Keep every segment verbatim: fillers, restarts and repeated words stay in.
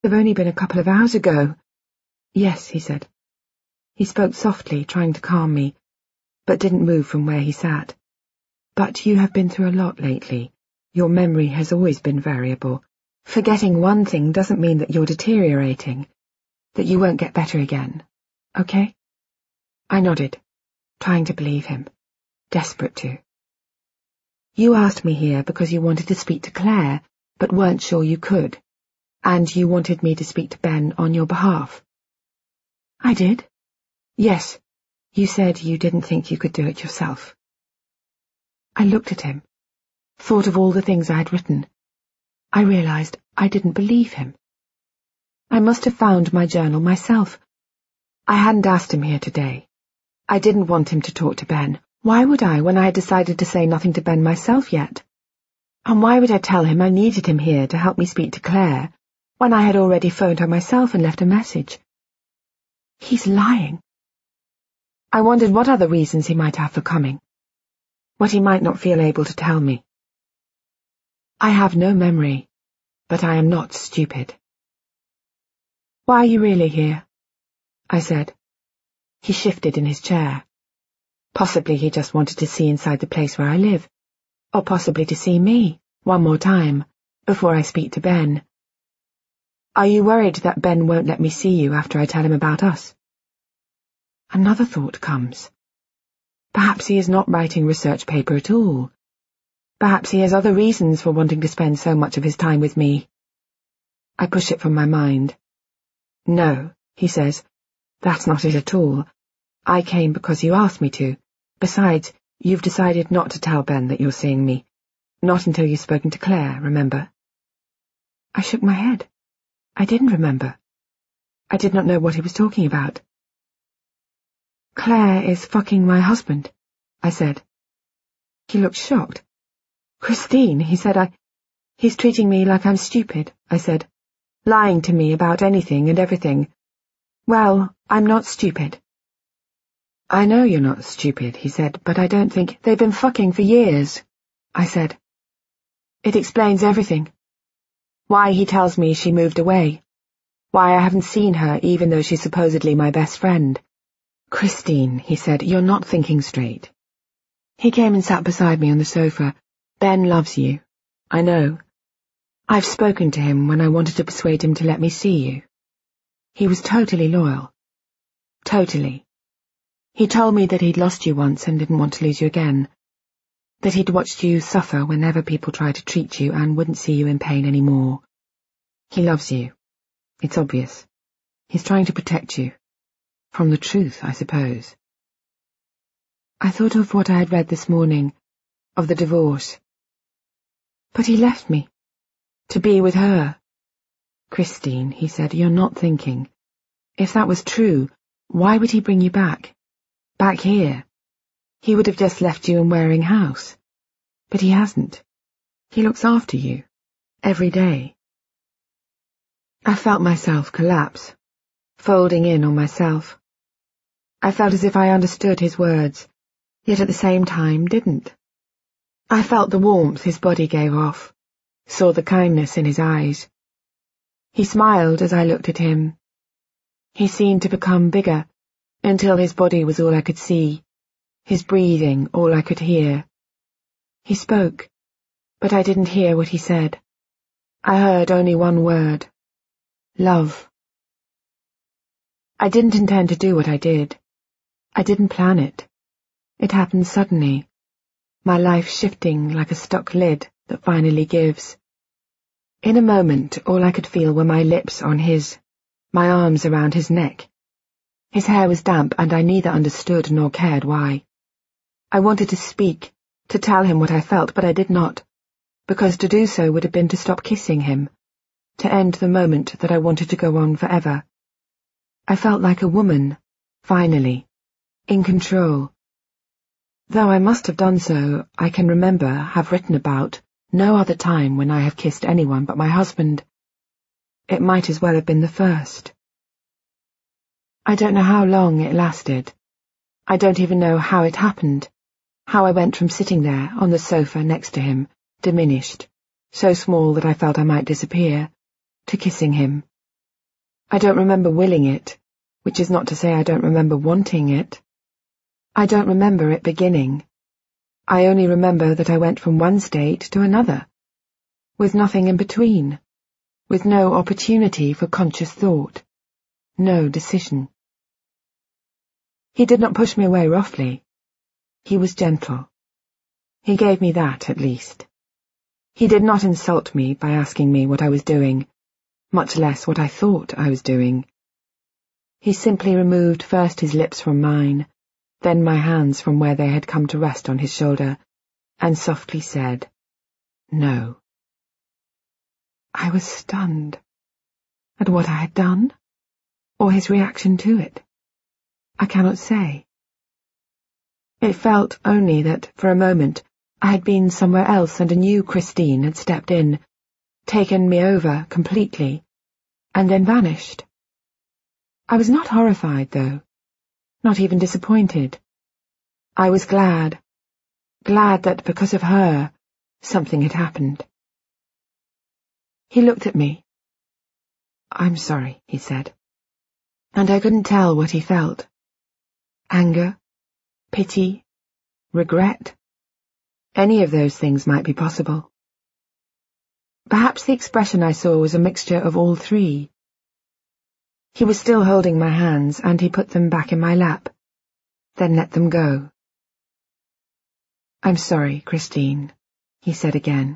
have only been a couple of hours ago. Yes, he said. He spoke softly, trying to calm me, but didn't move from where he sat. But you have been through a lot lately. Your memory has always been variable. Forgetting one thing doesn't mean that you're deteriorating, that you won't get better again. Okay? I nodded, trying to believe him, desperate to. You asked me here because you wanted to speak to Claire, but weren't sure you could, and you wanted me to speak to Ben on your behalf. I did. Yes, you said you didn't think you could do it yourself. I looked at him, thought of all the things I had written. I realized I didn't believe him. I must have found my journal myself. I hadn't asked him here today. I didn't want him to talk to Ben. Why would I when I had decided to say nothing to Ben myself yet? And why would I tell him I needed him here to help me speak to Claire, when I had already phoned her myself and left a message? He's lying. I wondered what other reasons he might have for coming, what he might not feel able to tell me. I have no memory, but I am not stupid. Why are you really here? I said. He shifted in his chair. Possibly he just wanted to see inside the place where I live, or possibly to see me, one more time, before I speak to Ben. Are you worried that Ben won't let me see you after I tell him about us? Another thought comes. Perhaps he is not writing research paper at all. Perhaps he has other reasons for wanting to spend so much of his time with me. I push it from my mind. No, he says, that's not it at all. I came because you asked me to. Besides, you've decided not to tell Ben that you're seeing me. Not until you've spoken to Claire, remember? I shook my head. I didn't remember. I did not know what he was talking about. Claire is fucking my husband, I said. He looked shocked. Christine, he said, I... He's treating me like I'm stupid, I said. Lying to me about anything and everything. Well, I'm not stupid. I know you're not stupid, he said, but I don't think they've been fucking for years, I said. It explains everything. Why he tells me she moved away. Why I haven't seen her even though she's supposedly my best friend. Christine, he said, you're not thinking straight. He came and sat beside me on the sofa. Ben loves you. I know. I've spoken to him when I wanted to persuade him to let me see you. He was totally loyal. Totally. He told me that he'd lost you once and didn't want to lose you again. That he'd watched you suffer whenever people tried to treat you and wouldn't see you in pain anymore. He loves you. It's obvious. He's trying to protect you. From the truth, I suppose. I thought of what I had read this morning, of the divorce. But he left me. To be with her. Christine, he said, you're not thinking. If that was true, why would he bring you back? Back here. He would have just left you in Waring House. But he hasn't. He looks after you. Every day. I felt myself collapse, folding in on myself. I felt as if I understood his words, yet at the same time didn't. I felt the warmth his body gave off, saw the kindness in his eyes. He smiled as I looked at him. He seemed to become bigger, until his body was all I could see, his breathing all I could hear. He spoke, but I didn't hear what he said. I heard only one word. Love. I didn't intend to do what I did. I didn't plan it. It happened suddenly, my life shifting like a stuck lid that finally gives. In a moment, all I could feel were my lips on his, my arms around his neck. His hair was damp, and I neither understood nor cared why. I wanted to speak, to tell him what I felt, but I did not, because to do so would have been to stop kissing him, to end the moment that I wanted to go on forever. I felt like a woman, finally, in control. Though I must have done so, I can remember, have written about, no other time when I have kissed anyone but my husband. It might as well have been the first. I don't know how long it lasted. I don't even know how it happened, how I went from sitting there on the sofa next to him, diminished, so small that I felt I might disappear, to kissing him, I don't remember willing it, which is not to say I don't remember wanting it. I don't remember it beginning. I only remember that I went from one state to another, with nothing in between, with no opportunity for conscious thought, no decision. He did not push me away roughly. He was gentle. He gave me that, at least. He did not insult me by asking me what I was doing, much less what I thought I was doing. He simply removed first his lips from mine, then my hands from where they had come to rest on his shoulder, and softly said, "No." I was stunned at what I had done, or his reaction to it. I cannot say. It felt only that, for a moment, I had been somewhere else and a new Christine had stepped in, taken me over completely, and then vanished. I was not horrified, though, not even disappointed. I was glad, glad that because of her, something had happened. He looked at me. "I'm sorry," he said, and I couldn't tell what he felt. Anger, pity, regret. Any of those things might be possible. Perhaps the expression I saw was a mixture of all three. He was still holding my hands, and he put them back in my lap, then let them go. "I'm sorry, Christine," he said again.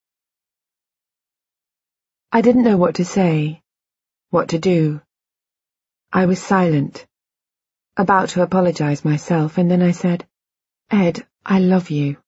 I didn't know what to say, what to do. I was silent, about to apologize myself, and then I said, "Ed, I love you."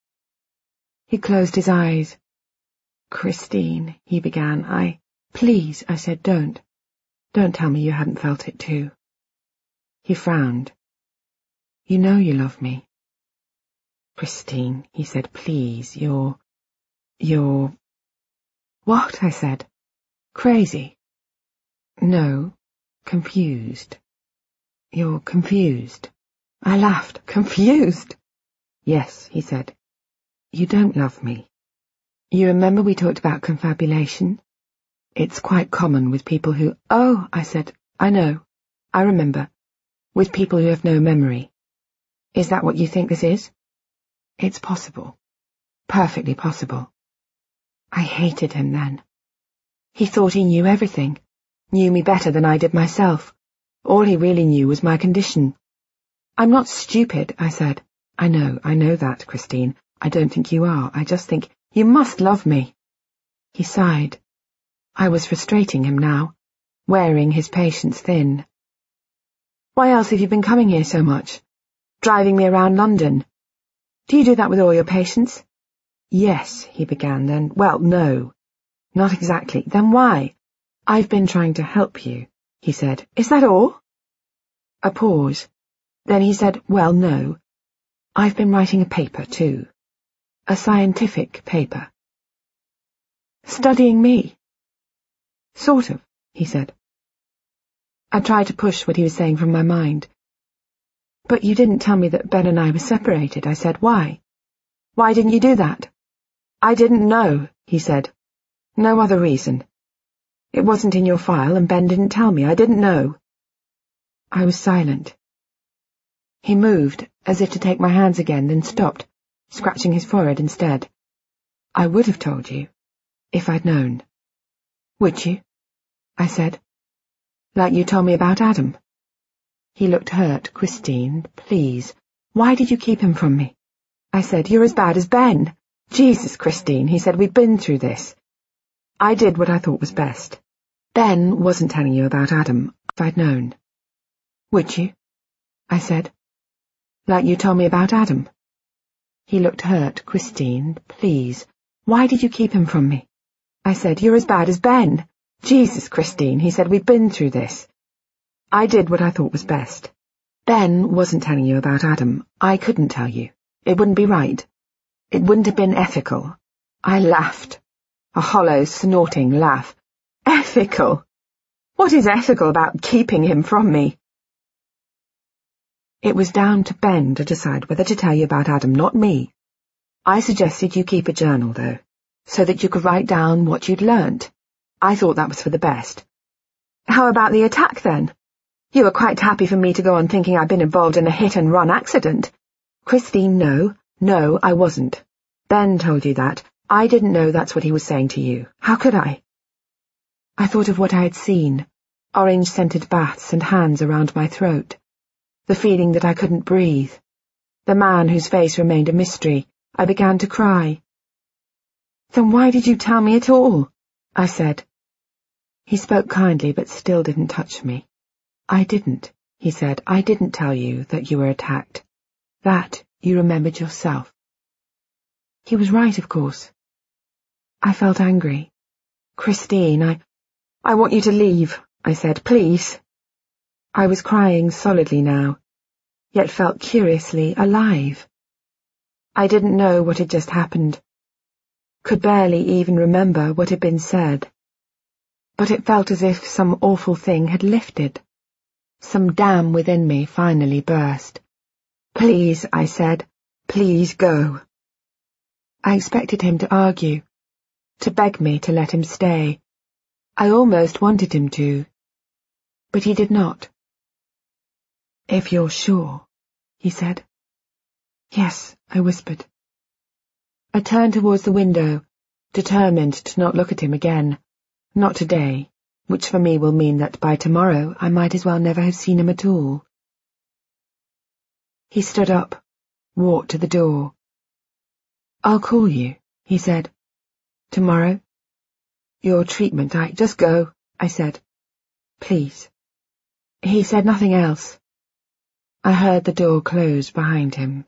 He closed his eyes. "Christine," he began, I... "Please," I said, don't. Don't tell me you hadn't felt it too." He frowned. "You know you love me." "Christine," he said, "please, you're... you're..." "What?" I said. "Crazy." "No, confused. You're confused." I laughed. "Confused?" "Yes," he said. "You don't love me. You remember we talked about confabulation? It's quite common with people who—" "Oh," I said, "I know. I remember. With people who have no memory. Is that what you think this is?" "It's possible. Perfectly possible." I hated him then. He thought he knew everything, knew me better than I did myself. All he really knew was my condition. "I'm not stupid," I said. "I know, I know that, Christine. I don't think you are. I just think you must love me." He sighed. I was frustrating him now, wearing his patience thin. "Why else have you been coming here so much? Driving me around London? Do you do that with all your patients?" "Yes," he began, then, "well, no. Not exactly. Then why?" "I've been trying to help you," he said. "Is that all?" A pause. Then he said, "Well, no. I've been writing a paper, too. A scientific paper." "Studying me?" "Sort of," he said. I tried to push what he was saying from my mind. "But you didn't tell me that Ben and I were separated," I said. "Why? Why didn't you do that?" "I didn't know," he said. "No other reason. It wasn't in your file, and Ben didn't tell me. I didn't know." I was silent. He moved, as if to take my hands again, then stopped, scratching his forehead instead. "I would have told you, if I'd known." "Would you?" I said. "Like you told me about Adam?" He looked hurt. "Christine, please. Why did you keep him from me?" I said, "You're as bad as Ben." "Jesus, Christine," he said, "we've been through this." I did what I thought was best. "Ben wasn't telling you about Adam, if I'd known." "Would you?" I said. "Like you told me about Adam?" He looked hurt. "Christine, please. Why did you keep him from me?" I said, "You're as bad as Ben." "Jesus, Christine," he said, "we've been through this." I did what I thought was best. "Ben wasn't telling you about Adam. I couldn't tell you. It wouldn't be right. It wouldn't have been ethical." I laughed. A hollow, snorting laugh. "Ethical? What is ethical about keeping him from me?" It was down to Ben to decide whether to tell you about Adam, not me. I suggested you keep a journal, though, so that you could write down what you'd learnt. I thought that was for the best. How about the attack, then? You were quite happy for me to go on thinking I'd been involved in a hit-and-run accident. Christine, no, no, I wasn't. Ben told you that. I didn't know that's what he was saying to you. How could I? I thought of what I had seen, orange-scented baths and hands around my throat, the feeling that I couldn't breathe, the man whose face remained a mystery. I began to cry. Then why did you tell me at all? I said. He spoke kindly but still didn't touch me. I didn't, he said. I didn't tell you that you were attacked. That you remembered yourself. He was right, of course. I felt angry. Christine, I... I want you to leave, I said, please. I was crying solidly now, yet felt curiously alive. I didn't know what had just happened, could barely even remember what had been said. But it felt as if some awful thing had lifted. Some dam within me finally burst. Please, I said, please go. I expected him to argue, to beg me to let him stay. I almost wanted him to, but he did not. If you're sure, he said. Yes, I whispered. I turned towards the window, determined to not look at him again. Not today, which for me will mean that by tomorrow I might as well never have seen him at all. He stood up, walked to the door. I'll call you, he said. Tomorrow? Your treatment, I... Just go, I said. Please. He said nothing else. I heard the door close behind him.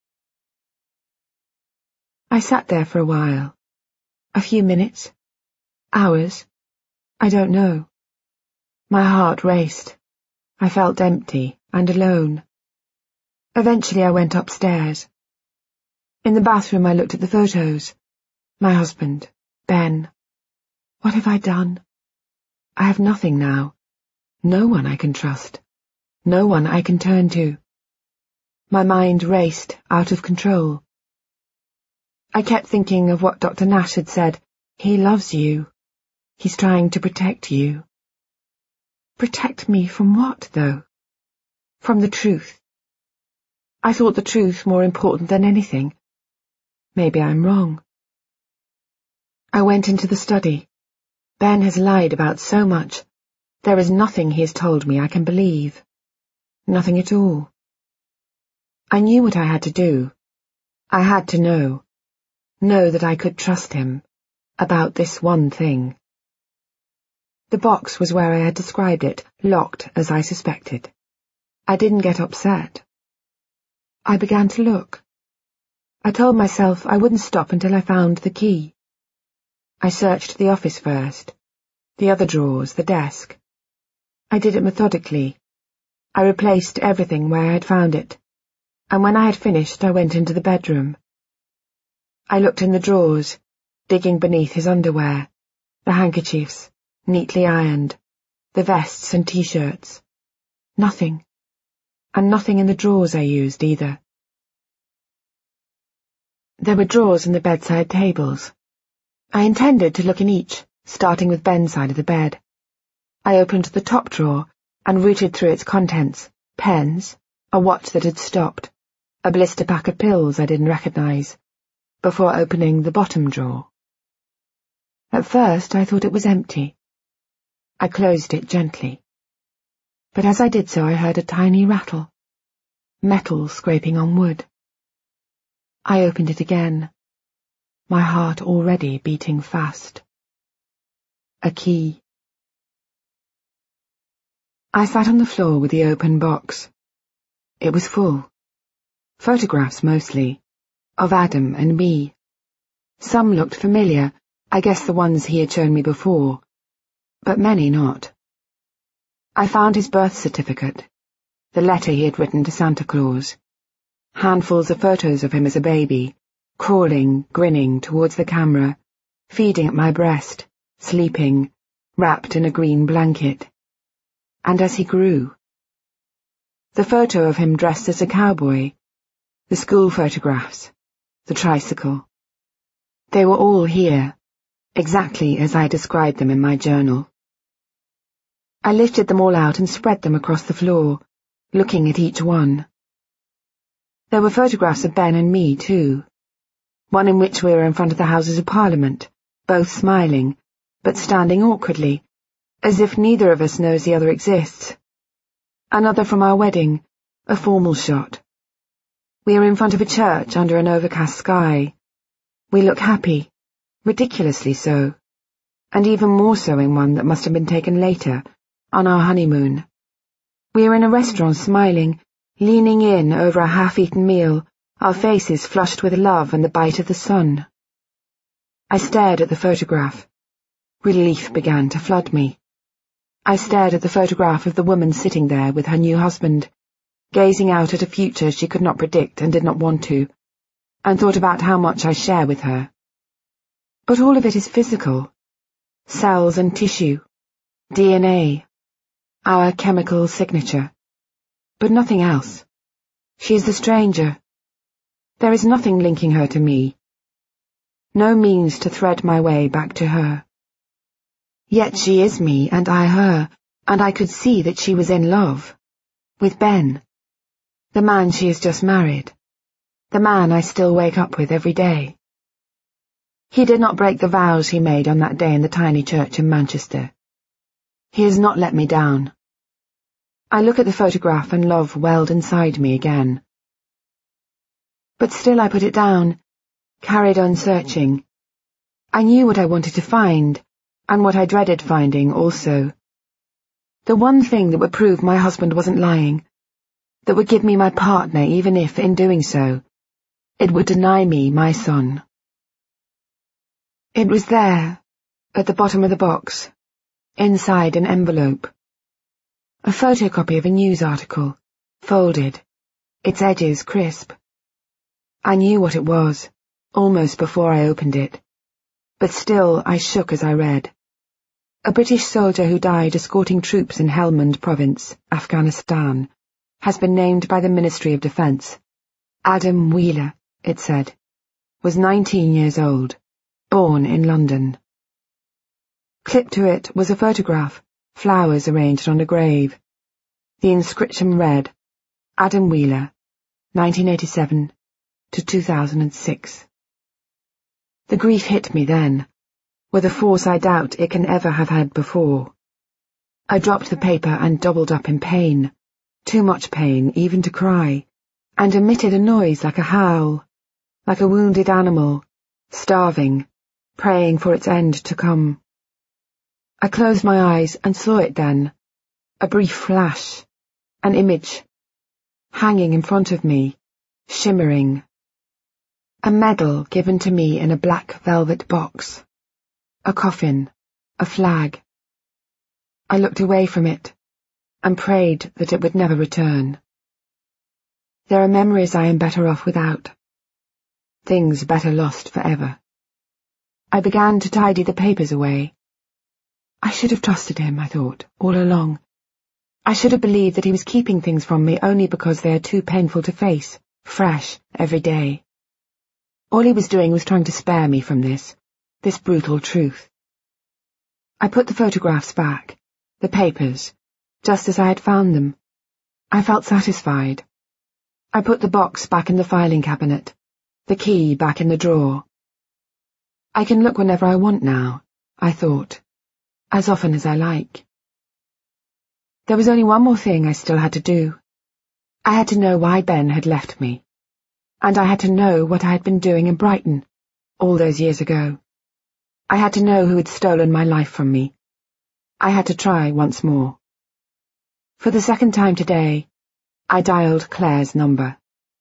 I sat there for a while. A few minutes. Hours. I don't know. My heart raced. I felt empty and alone. Eventually I went upstairs. In the bathroom I looked at the photos. My husband, Ben. What have I done? I have nothing now. No one I can trust. No one I can turn to. My mind raced out of control. I kept thinking of what Doctor Nash had said. He loves you. He's trying to protect you. Protect me from what, though? From the truth. I thought the truth more important than anything. Maybe I'm wrong. I went into the study. Ben has lied about so much. There is nothing he has told me I can believe. Nothing at all. I knew what I had to do. I had to know. Know that I could trust him. About this one thing. The box was where I had described it, locked as I suspected. I didn't get upset. I began to look. I told myself I wouldn't stop until I found the key. I searched the office first, the other drawers, the desk. I did it methodically. I replaced everything where I had found it, and when I had finished I went into the bedroom. I looked in the drawers, digging beneath his underwear, the handkerchiefs, neatly ironed, the vests and t-shirts. Nothing. And nothing in the drawers I used either. There were drawers in the bedside tables. I intended to look in each, starting with Ben's side of the bed. I opened the top drawer and rooted through its contents, pens, a watch that had stopped, a blister pack of pills I didn't recognize, before opening the bottom drawer. At first I thought it was empty. I closed it gently. But as I did so I heard a tiny rattle, metal scraping on wood. I opened it again, my heart already beating fast. A key. I sat on the floor with the open box. It was full. Photographs mostly, of Adam and me. Some looked familiar, I guess the ones he had shown me before, but many not. I found his birth certificate, the letter he had written to Santa Claus, handfuls of photos of him as a baby, crawling, grinning towards the camera, feeding at my breast, sleeping, wrapped in a green blanket. And as he grew. The photo of him dressed as a cowboy, the school photographs, the tricycle. They were all here, exactly as I described them in my journal. I lifted them all out and spread them across the floor, looking at each one. There were photographs of Ben and me, too. One in which we were in front of the Houses of Parliament, both smiling, but standing awkwardly, as if neither of us knows the other exists. Another from our wedding, a formal shot. We are in front of a church under an overcast sky. We look happy, ridiculously so, and even more so in one that must have been taken later, on our honeymoon. We are in a restaurant smiling, leaning in over a half-eaten meal, our faces flushed with love and the bite of the sun. I stared at the photograph. Relief began to flood me. I stared at the photograph of the woman sitting there with her new husband, gazing out at a future she could not predict and did not want to, and thought about how much I share with her. But all of it is physical. Cells and tissue, D N A, our chemical signature. But nothing else. She is the stranger. There is nothing linking her to me. No means to thread my way back to her. Yet she is me and I her, and I could see that she was in love. With Ben. The man she has just married. The man I still wake up with every day. He did not break the vows he made on that day in the tiny church in Manchester. He has not let me down. I look at the photograph and love welled inside me again. But still I put it down, carried on searching. I knew what I wanted to find, and what I dreaded finding also. The one thing that would prove my husband wasn't lying, that would give me my partner even if, in doing so, it would deny me my son. It was there, at the bottom of the box, inside an envelope. A photocopy of a news article, folded, its edges crisp. I knew what it was, almost before I opened it, but still I shook as I read. A British soldier who died escorting troops in Helmand Province, Afghanistan, has been named by the Ministry of Defence. Adam Wheeler, it said, was nineteen years old, born in London. Clipped to it was a photograph, flowers arranged on a grave. The inscription read, Adam Wheeler, nineteen eighty-seven to two thousand six. The grief hit me then, with a force I doubt it can ever have had before. I dropped the paper and doubled up in pain, too much pain even to cry, and emitted a noise like a howl, like a wounded animal, starving, praying for its end to come. I closed my eyes and saw it then, a brief flash, an image, hanging in front of me, shimmering. A medal given to me in a black velvet box. A coffin, a flag. I looked away from it, and prayed that it would never return. There are memories I am better off without. Things better lost forever. I began to tidy the papers away. I should have trusted him, I thought, all along. I should have believed that he was keeping things from me only because they are too painful to face, fresh, every day. All he was doing was trying to spare me from this, this brutal truth. I put the photographs back, the papers, just as I had found them. I felt satisfied. I put the box back in the filing cabinet, the key back in the drawer. I can look whenever I want now, I thought, as often as I like. There was only one more thing I still had to do. I had to know why Ben had left me. And I had to know what I had been doing in Brighton, all those years ago. I had to know who had stolen my life from me. I had to try once more. For the second time today, I dialed Claire's number.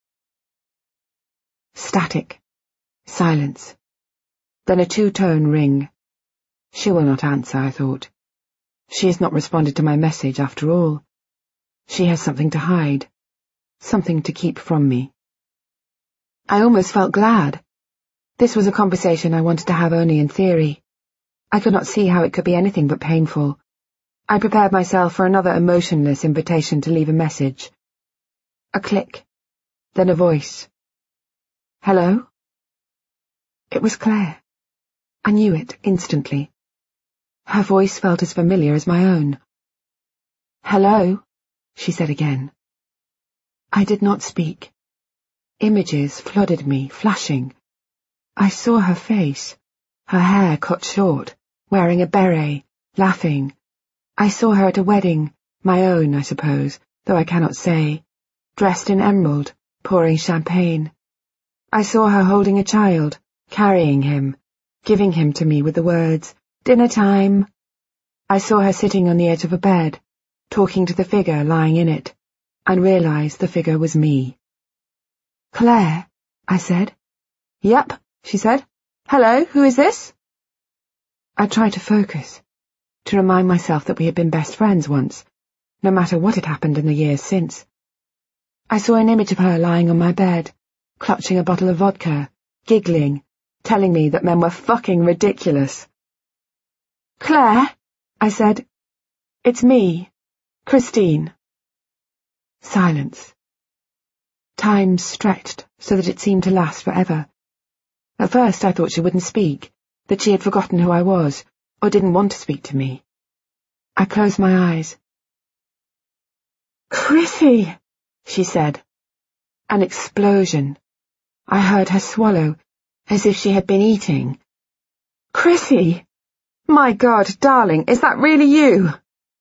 Static. Silence. Then a two-tone ring. She will not answer, I thought. She has not responded to my message after all. She has something to hide, something to keep from me. I almost felt glad. This was a conversation I wanted to have only in theory. I could not see how it could be anything but painful. I prepared myself for another emotionless invitation to leave a message. A click, then a voice. Hello? It was Claire. I knew it instantly. Her voice felt as familiar as my own. Hello, she said again. I did not speak. Images flooded me, flashing. I saw her face, her hair cut short, wearing a beret, laughing. I saw her at a wedding, my own, I suppose, though I cannot say, dressed in emerald, pouring champagne. I saw her holding a child, carrying him, giving him to me with the words, "Dinner time." I saw her sitting on the edge of a bed, talking to the figure lying in it, and realized the figure was me. "Claire," I said. "Yep," she said. "Hello, who is this?" I tried to focus, to remind myself that we had been best friends once, no matter what had happened in the years since. I saw an image of her lying on my bed, clutching a bottle of vodka, giggling, telling me that men were fucking ridiculous. "Claire," I said. "It's me, Christine." Silence. Time stretched so that it seemed to last forever. At first I thought she wouldn't speak, that she had forgotten who I was, or didn't want to speak to me. I closed my eyes. "Chrissy," she said. An explosion. I heard her swallow, as if she had been eating. "Chrissy! My God, darling, is that really you?"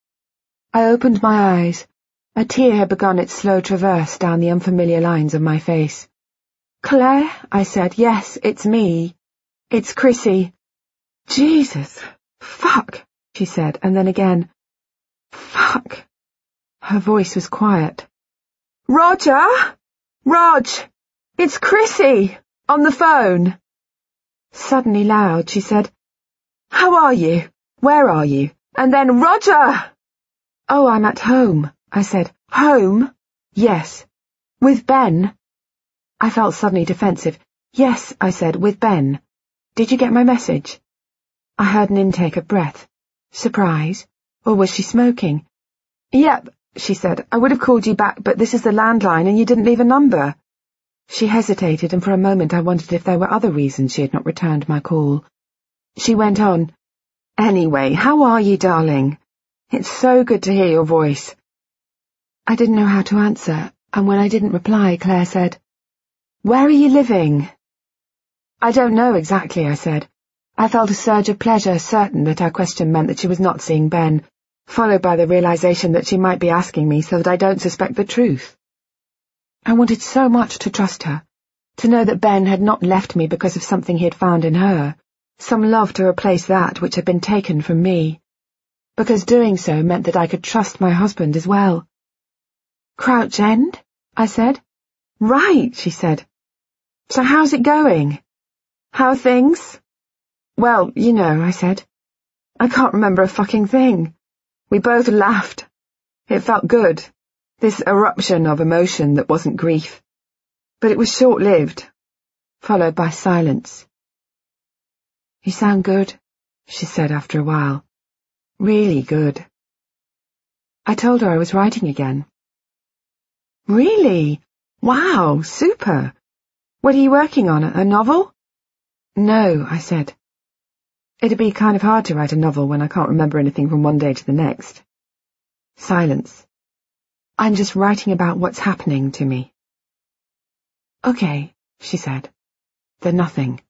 I opened my eyes. A tear had begun its slow traverse down the unfamiliar lines of my face. "Claire," I said, "yes, it's me. It's Chrissy." "Jesus, fuck," she said, and then again, "Fuck." Her voice was quiet. "Roger! Rog! It's Chrissy! On the phone!" Suddenly loud, she said, "How are you? Where are you?" And then, "Roger!" "Oh, I'm at home," I said. "Home?" "Yes." "With Ben?" I felt suddenly defensive. "Yes," I said, "with Ben. Did you get my message?" I heard an intake of breath. Surprise? Or was she smoking? "Yep," she said. "I would have called you back, but this is the landline and you didn't leave a number." She hesitated, and for a moment I wondered if there were other reasons she had not returned my call. She went on, "Anyway, how are you, darling? It's so good to hear your voice." I didn't know how to answer, and when I didn't reply, Claire said, "Where are you living?" "I don't know exactly," I said. I felt a surge of pleasure, certain that our question meant that she was not seeing Ben, followed by the realization that she might be asking me so that I don't suspect the truth. I wanted so much to trust her, to know that Ben had not left me because of something he had found in her, some love to replace that which had been taken from me, because doing so meant that I could trust my husband as well. "Crouch End?" I said. "Right," she said. "So how's it going? How are things?" "Well, you know," I said. "I can't remember a fucking thing." We both laughed. It felt good, this eruption of emotion that wasn't grief. But it was short-lived, followed by silence. "You sound good," she said after a while. "Really good." I told her I was writing again. "Really? Wow, super. What are you working on, a novel?" "No," I said. "It'd be kind of hard to write a novel when I can't remember anything from one day to the next." Silence. "I'm just writing about what's happening to me." "Okay," she said. Then nothing.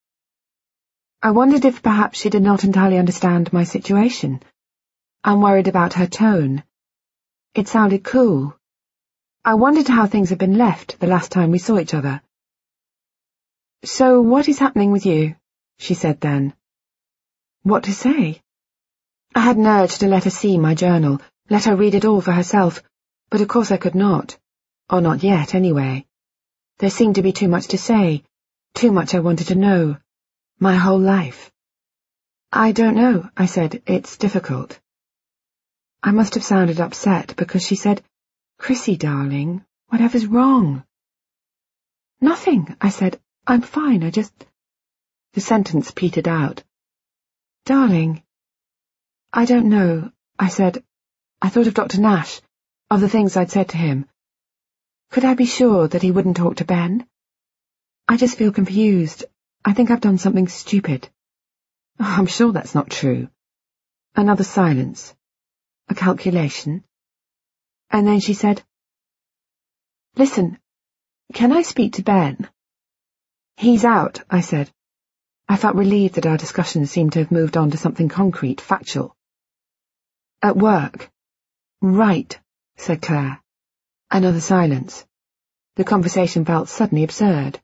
I wondered if perhaps she did not entirely understand my situation. I'm worried about her tone. It sounded cool. I wondered how things had been left the last time we saw each other. "So what is happening with you?" she said then. What to say? I had an urge to let her see my journal, let her read it all for herself, but of course I could not. Or not yet, anyway. There seemed to be too much to say, too much I wanted to know. My whole life. "I don't know," I said. "It's difficult." I must have sounded upset because she said, "Chrissy, darling, whatever's wrong?" "Nothing," I said. "I'm fine, I just—" The sentence petered out. "Darling." "I don't know," I said. I thought of Doctor Nash, of the things I'd said to him. Could I be sure that he wouldn't talk to Ben? I just feel confused. I think I've done something stupid. Oh, I'm sure that's not true. Another silence. A calculation. And then she said, "Listen, can I speak to Ben?" "He's out," I said. I felt relieved that our discussion seemed to have moved on to something concrete, factual. "At work." "Right," said Claire. Another silence. The conversation felt suddenly absurd.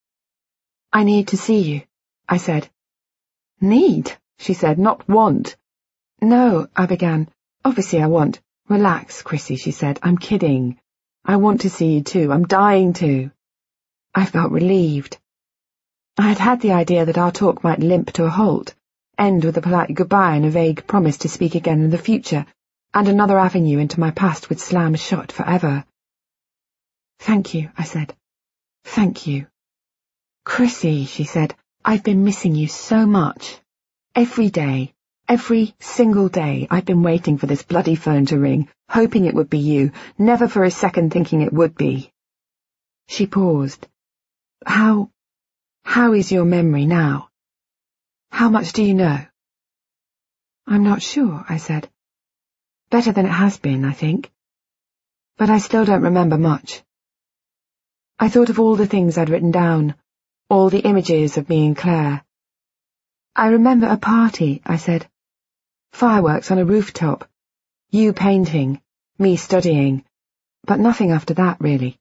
"I need to see you," I said. "Need?" she said, "not want." "No," I began. "Obviously I want." "Relax, Chrissy," she said. "I'm kidding. I want to see you too. I'm dying to." I felt relieved. I had had the idea that our talk might limp to a halt, end with a polite goodbye and a vague promise to speak again in the future, and another avenue into my past would slam shut forever. "Thank you," I said. "Thank you." "Chrissy," she said, "I've been missing you so much. Every day, every single day, I've been waiting for this bloody phone to ring, hoping it would be you, never for a second thinking it would be." She paused. How, how is your memory now? How much do you know?" "I'm not sure," I said. "Better than it has been, I think. But I still don't remember much." I thought of all the things I'd written down, all the images of me and Claire. "I remember a party," I said. "Fireworks on a rooftop. You painting, me studying, but nothing after that, really."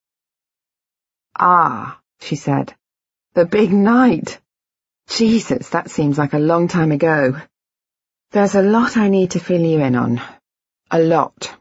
"Ah," she said. "The big night. Jesus, that seems like a long time ago. There's a lot I need to fill you in on. A lot."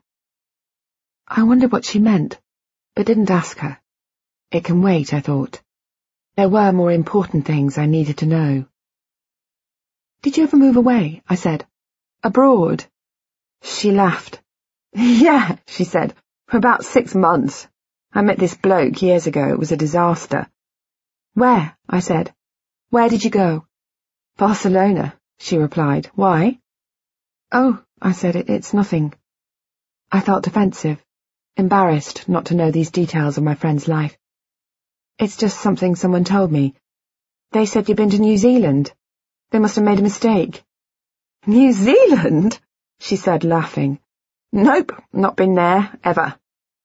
I wondered what she meant, but didn't ask her. It can wait, I thought. There were more important things I needed to know. "Did you ever move away?" I said. "Abroad?" She laughed. "Yeah," she said, "for about six months. I met this bloke years ago. It was a disaster." "Where?" I said. "Where did you go?" "Barcelona," she replied. "Why?" "Oh," I said, it, it's nothing." I felt defensive, embarrassed not to know these details of my friend's life. "It's just something someone told me. They said you'd been to New Zealand. They must have made a mistake." "New Zealand?" she said, laughing. "Nope, not been there, ever."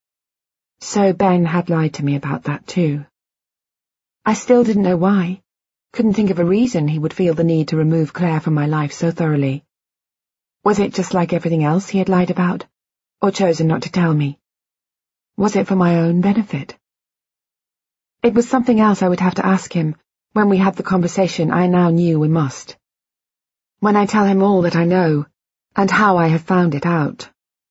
So Ben had lied to me about that too. I still didn't know why. Couldn't think of a reason he would feel the need to remove Claire from my life so thoroughly. Was it just like everything else he had lied about, or chosen not to tell me? Was it for my own benefit? It was something else I would have to ask him when we had the conversation I now knew we must. When I tell him all that I know, and how I have found it out.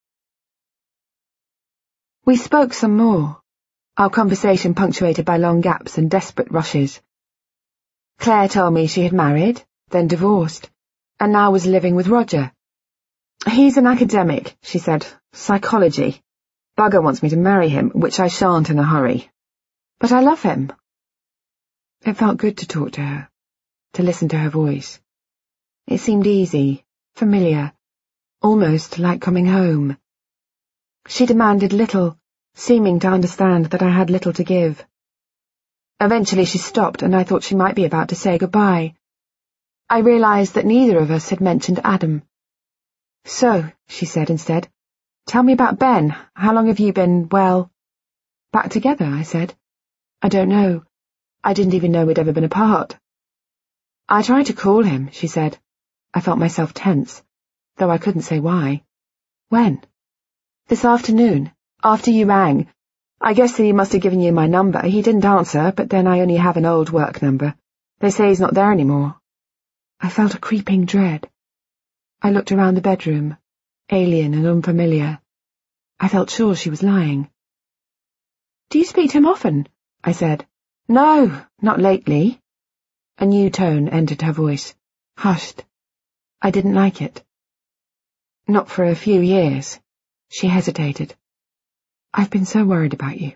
We spoke some more, our conversation punctuated by long gaps and desperate rushes. Claire told me she had married, then divorced, and now was living with Roger. "He's an academic," she said. "Psychology. Bugger wants me to marry him, which I shan't in a hurry. But I love him." It felt good to talk to her, to listen to her voice. It seemed easy, familiar, almost like coming home. She demanded little, seeming to understand that I had little to give. Eventually she stopped, and I thought she might be about to say goodbye. I realized that neither of us had mentioned Adam. "So," she said instead, "tell me about Ben. How long have you been, well—" "Back together," I said. "I don't know. I didn't even know we'd ever been apart." "I tried to call him," she said. I felt myself tense, though I couldn't say why. "When?" "This afternoon, after you rang. I guess that he must have given you my number. He didn't answer, but then I only have an old work number. They say he's not there anymore." I felt a creeping dread. I looked around the bedroom, alien and unfamiliar. I felt sure she was lying. "Do you speak to him often?" I said. "No, not lately." A new tone entered her voice, hushed. I didn't like it. "Not for a few years." She hesitated. "I've been so worried about you."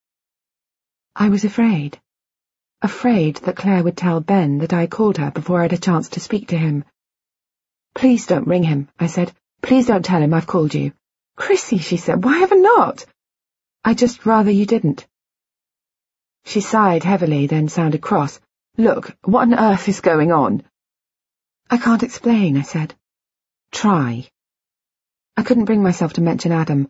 I was afraid. Afraid that Claire would tell Ben that I called her before I had a chance to speak to him. "Please don't ring him," I said. "Please don't tell him I've called you." "Chrissy," she said, "why have I not?" "I just rather you didn't." She sighed heavily, then sounded cross. "Look, what on earth is going on?" "I can't explain," I said. "Try." I couldn't bring myself to mention Adam,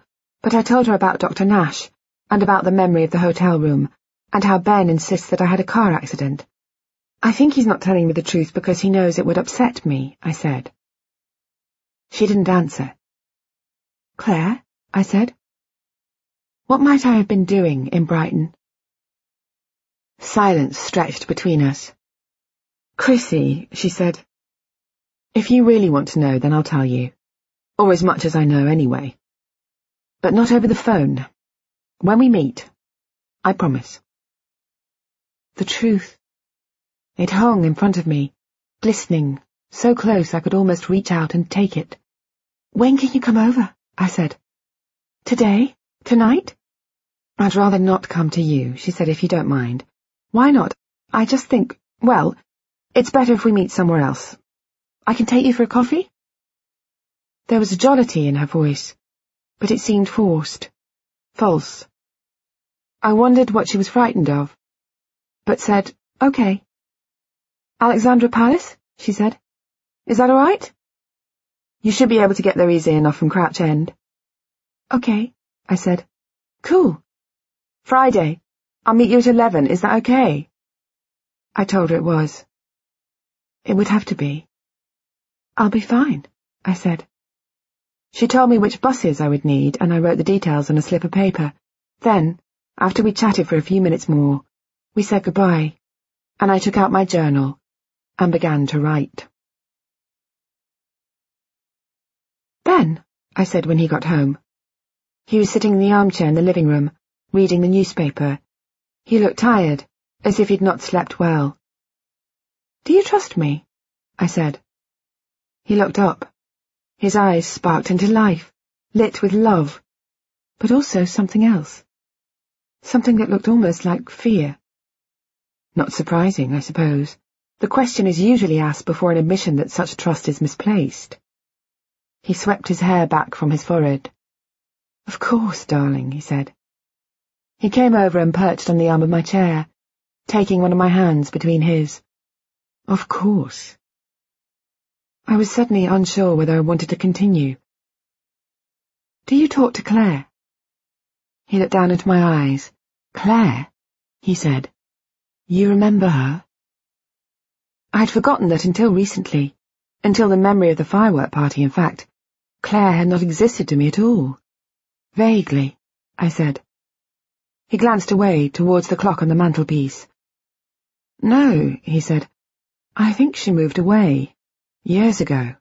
But I told her about Doctor Nash, and about the memory of the hotel room, and how Ben insists that I had a car accident. I think he's not telling me the truth because he knows it would upset me, I said. She didn't answer. Claire, I said. What might I have been doing in Brighton? Silence stretched between us. Chrissy, she said. If you really want to know, then I'll tell you. Or as much as I know anyway. But not over the phone. When we meet. I promise. The truth. It hung in front of me, glistening, so close I could almost reach out and take it. When can you come over? I said. Today? Tonight? I'd rather not come to you, she said, if you don't mind. Why not? I just think, well, it's better if we meet somewhere else. I can take you for a coffee? There was a jollity in her voice, but it seemed forced, false. I wondered what she was frightened of, but said, okay. Alexandra Palace, she said. Is that all right? You should be able to get there easy enough from Crouch End. Okay, I said. Cool. Friday. I'll meet you at eleven, is that okay? I told her it was. It would have to be. I'll be fine, I said. She told me which buses I would need, and I wrote the details on a slip of paper. Then, after we chatted for a few minutes more, we said goodbye, and I took out my journal and began to write. Ben, I said when he got home. He was sitting in the armchair in the living room, reading the newspaper. He looked tired, as if he'd not slept well. Do you trust me? I said. He looked up. His eyes sparked into life, lit with love, but also something else. Something that looked almost like fear. Not surprising, I suppose. The question is usually asked before an admission that such trust is misplaced. He swept his hair back from his forehead. Of course, darling, he said. He came over and perched on the arm of my chair, taking one of my hands between his. Of course. I was suddenly unsure whether I wanted to continue. Do you talk to Claire? He looked down into my eyes. Claire, he said. You remember her? I'd forgotten that until recently, until the memory of the firework party, in fact, Claire had not existed to me at all. Vaguely, I said. He glanced away towards the clock on the mantelpiece. No, he said. I think she moved away, years ago.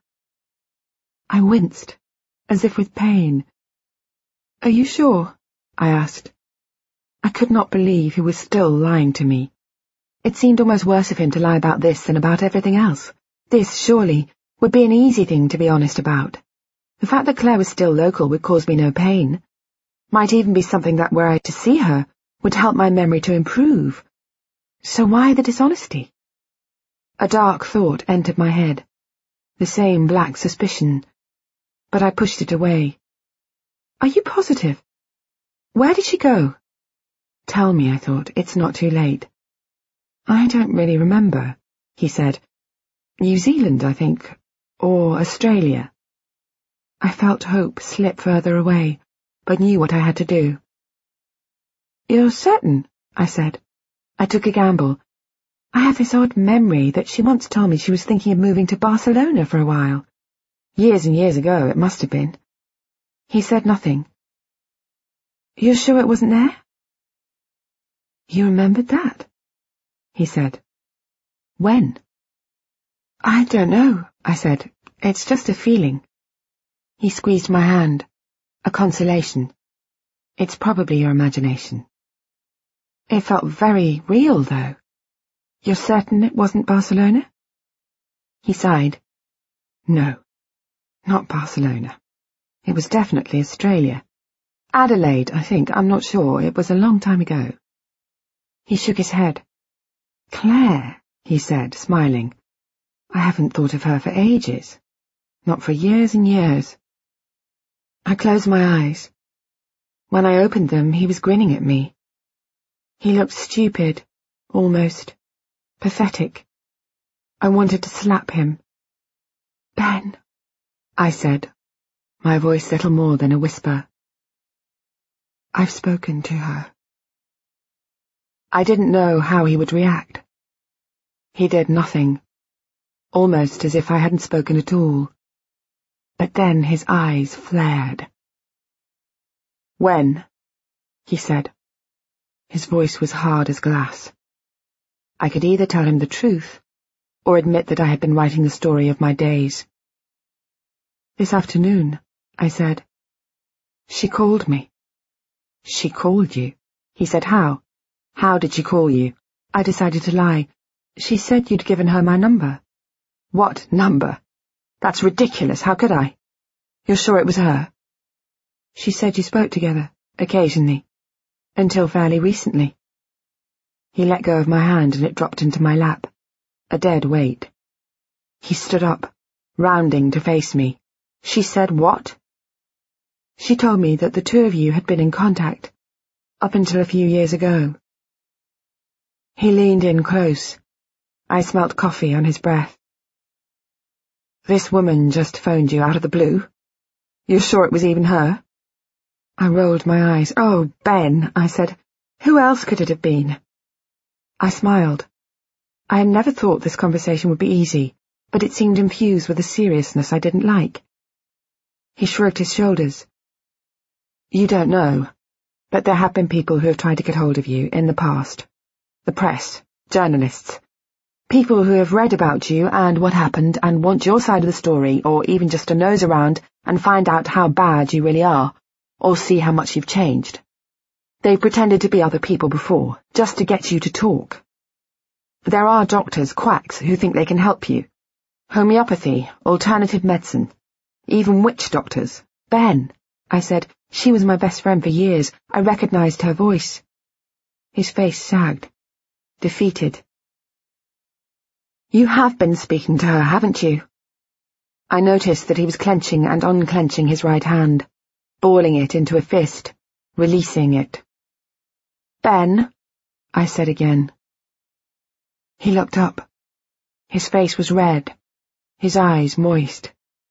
I winced, as if with pain. Are you sure? I asked. I could not believe he was still lying to me. It seemed almost worse of him to lie about this than about everything else. This, surely, would be an easy thing to be honest about. The fact that Claire was still local would cause me no pain. Might even be something that, were I to see her, would help my memory to improve. So why the dishonesty? A dark thought entered my head. The same black suspicion. But I pushed it away. Are you positive? Where did she go? Tell me, I thought. It's not too late. I don't really remember, he said. New Zealand, I think. Or Australia. I felt hope slip further away, but knew what I had to do. You're certain? I said. I took a gamble. I have this odd memory that she once told me she was thinking of moving to Barcelona for a while. Years and years ago, it must have been. He said nothing. You're sure it wasn't there? You remembered that? He said. When? I don't know, I said. It's just a feeling. He squeezed my hand. A consolation. It's probably your imagination. It felt very real, though. You're certain it wasn't Barcelona? He sighed. No, not Barcelona. It was definitely Australia. Adelaide, I think. I'm not sure. It was a long time ago. He shook his head. Claire, he said, smiling. I haven't thought of her for ages. Not for years and years. I closed my eyes. When I opened them, he was grinning at me. He looked stupid, almost pathetic. I wanted to slap him. Ben, I said, my voice little more than a whisper. I've spoken to her. I didn't know how he would react. He did nothing, almost as if I hadn't spoken at all. But then his eyes flared. When? He said. His voice was hard as glass. I could either tell him the truth, or admit that I had been writing the story of my days. This afternoon, I said. She called me. She called you? He said, how? How did she call you? I decided to lie. She said you'd given her my number. What number? That's ridiculous. How could I? You're sure it was her? She said you spoke together, occasionally, until fairly recently. He let go of my hand and it dropped into my lap, a dead weight. He stood up, rounding to face me. She said what? She told me that the two of you had been in contact, up until a few years ago. He leaned in close. I smelt coffee on his breath. This woman just phoned you out of the blue? You're sure it was even her? I rolled my eyes. Oh, Ben, I said. Who else could it have been? I smiled. I had never thought this conversation would be easy, but it seemed infused with a seriousness I didn't like. He shrugged his shoulders. You don't know, but there have been people who have tried to get hold of you in the past. The press, journalists, people who have read about you and what happened and want your side of the story, or even just to nose around and find out how bad you really are, or see how much you've changed. They've pretended to be other people before, just to get you to talk. There are doctors, quacks, who think they can help you. Homeopathy, alternative medicine, even witch doctors. Ben, I said, she was my best friend for years. I recognized her voice. His face sagged, defeated. You have been speaking to her, haven't you? I noticed that he was clenching and unclenching his right hand, balling it into a fist, releasing it. Ben, I said again. He looked up. His face was red, his eyes moist.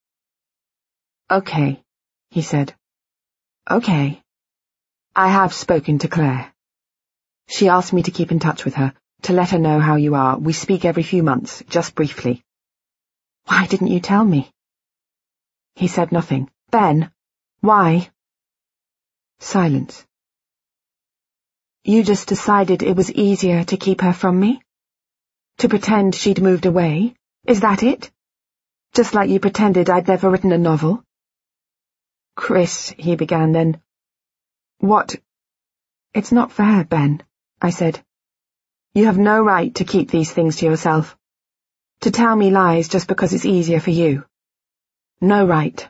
Okay, he said. Okay. I have spoken to Claire. She asked me to keep in touch with her, to let her know how you are. We speak every few months, just briefly. Why didn't you tell me? He said nothing. Ben, why? Silence. You just decided it was easier to keep her from me? To pretend she'd moved away? Is that it? Just like you pretended I'd never written a novel? Chris, he began then. What? It's not fair, Ben, I said. You have no right to keep these things to yourself. To tell me lies just because it's easier for you. No right.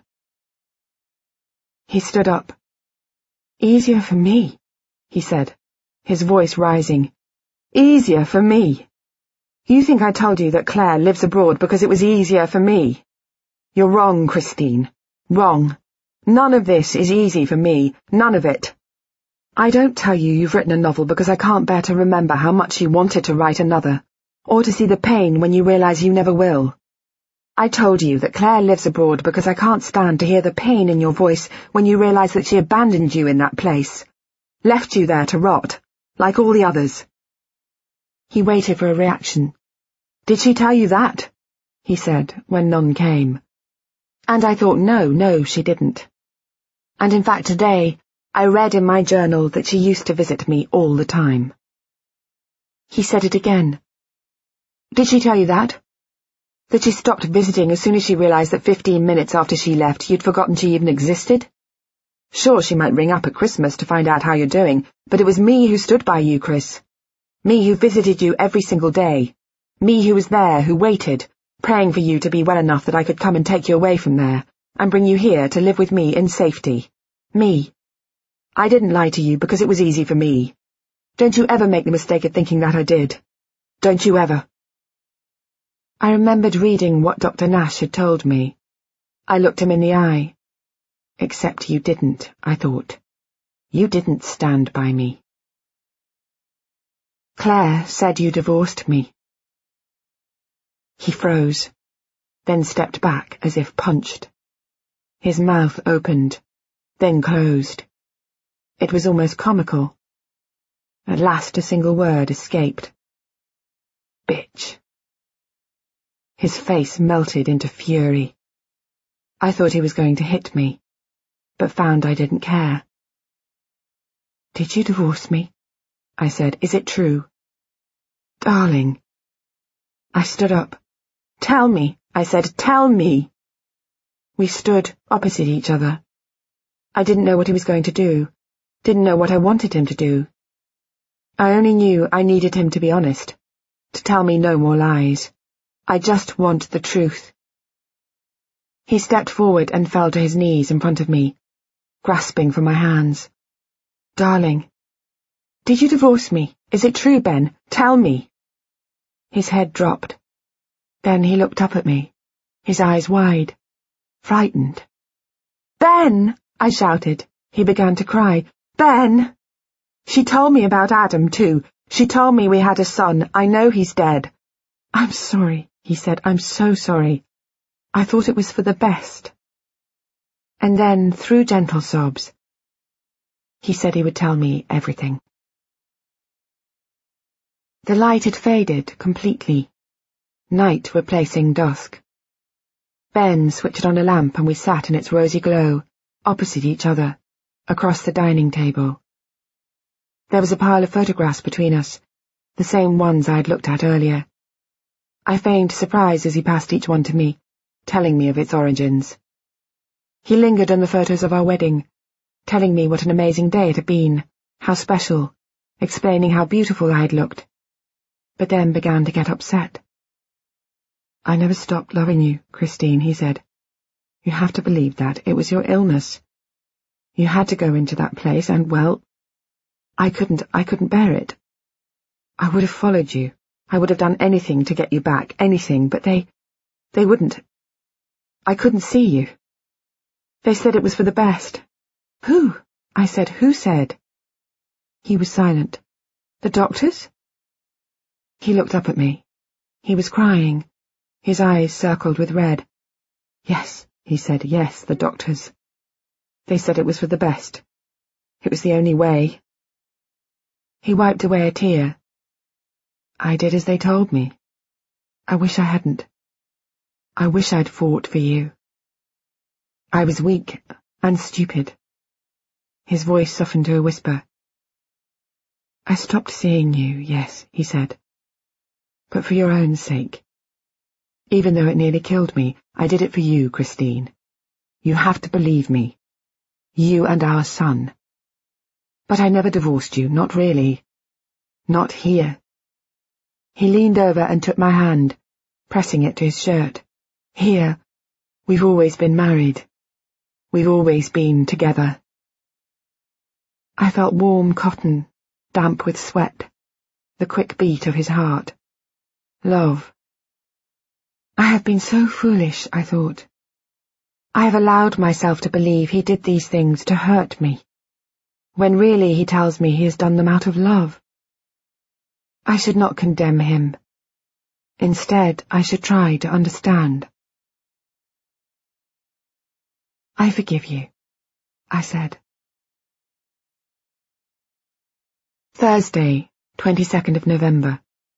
He stood up. Easier for me, he said, his voice rising. Easier for me. You think I told you that Claire lives abroad because it was easier for me? You're wrong, Christine. Wrong. None of this is easy for me. None of it. I don't tell you you've written a novel because I can't bear to remember how much you wanted to write another, or to see the pain when you realize you never will. I told you that Claire lives abroad because I can't stand to hear the pain in your voice when you realize that she abandoned you in that place, left you there to rot, like all the others. He waited for a reaction. Did she tell you that? He said, when none came. And I thought, no, no, she didn't. And in fact today, I read in my journal that she used to visit me all the time. He said it again. Did she tell you that? That she stopped visiting as soon as she realized that fifteen minutes after she left you'd forgotten she even existed? Sure, she might ring up at Christmas to find out how you're doing, but it was me who stood by you, Chris. Me who visited you every single day. Me who was there, who waited, praying for you to be well enough that I could come and take you away from there, and bring you here to live with me in safety. Me. I didn't lie to you because it was easy for me. Don't you ever make the mistake of thinking that I did. Don't you ever. I remembered reading what Doctor Nash had told me. I looked him in the eye. Except you didn't, I thought. You didn't stand by me. Claire said you divorced me. He froze, then stepped back as if punched. His mouth opened, then closed. It was almost comical. At last a single word escaped. Bitch. His face melted into fury. I thought he was going to hit me, but found I didn't care. Did you divorce me? I said. Is it true? Darling. I stood up. Tell me, I said, tell me. We stood opposite each other. I didn't know what he was going to do, didn't know what I wanted him to do. I only knew I needed him to be honest, to tell me no more lies. I just want the truth. He stepped forward and fell to his knees in front of me, grasping for my hands. Darling, did you divorce me? Is it true, Ben? Tell me. His head dropped. Then he looked up at me, his eyes wide, frightened. Ben! I shouted. He began to cry. Ben! She told me about Adam, too. She told me we had a son. I know he's dead. I'm sorry, he said. I'm so sorry. I thought it was for the best. And then, through gentle sobs, he said he would tell me everything. The light had faded completely, night replacing dusk. Ben switched on a lamp and we sat in its rosy glow, opposite each other, across the dining table. There was a pile of photographs between us, the same ones I had looked at earlier. I feigned surprise as he passed each one to me, telling me of its origins. He lingered on the photos of our wedding, telling me what an amazing day it had been, how special, explaining how beautiful I had looked, but then began to get upset. I never stopped loving you, Christine, he said. You have to believe that. It was your illness. You had to go into that place and, well, I couldn't, I couldn't bear it. I would have followed you. I would have done anything to get you back, anything, but they, they wouldn't. I couldn't see you. They said it was for the best. Who? I said, who said? He was silent. The doctors? He looked up at me. He was crying, his eyes circled with red. Yes, he said, yes, the doctors. They said it was for the best. It was the only way. He wiped away a tear. I did as they told me. I wish I hadn't. I wish I'd fought for you. I was weak and stupid. His voice softened to a whisper. I stopped seeing you, yes, he said. But for your own sake. Even though it nearly killed me, I did it for you, Christine. You have to believe me. You and our son. But I never divorced you, not really. Not here. He leaned over and took my hand, pressing it to his shirt. Here, we've always been married. We've always been together. I felt warm cotton, damp with sweat, the quick beat of his heart. Love. I have been so foolish, I thought. I have allowed myself to believe he did these things to hurt me, when really he tells me he has done them out of love. I should not condemn him. Instead, I should try to understand. I forgive you, I said. Thursday, twenty-second of November.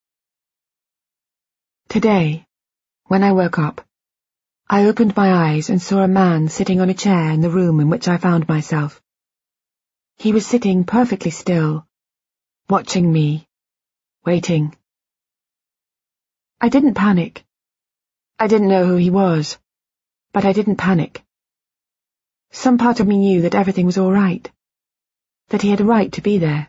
Today, when I woke up, I opened my eyes and saw a man sitting on a chair in the room in which I found myself. He was sitting perfectly still, watching me, waiting. I didn't panic. I didn't know who he was, but I didn't panic. Some part of me knew that everything was all right, that he had a right to be there.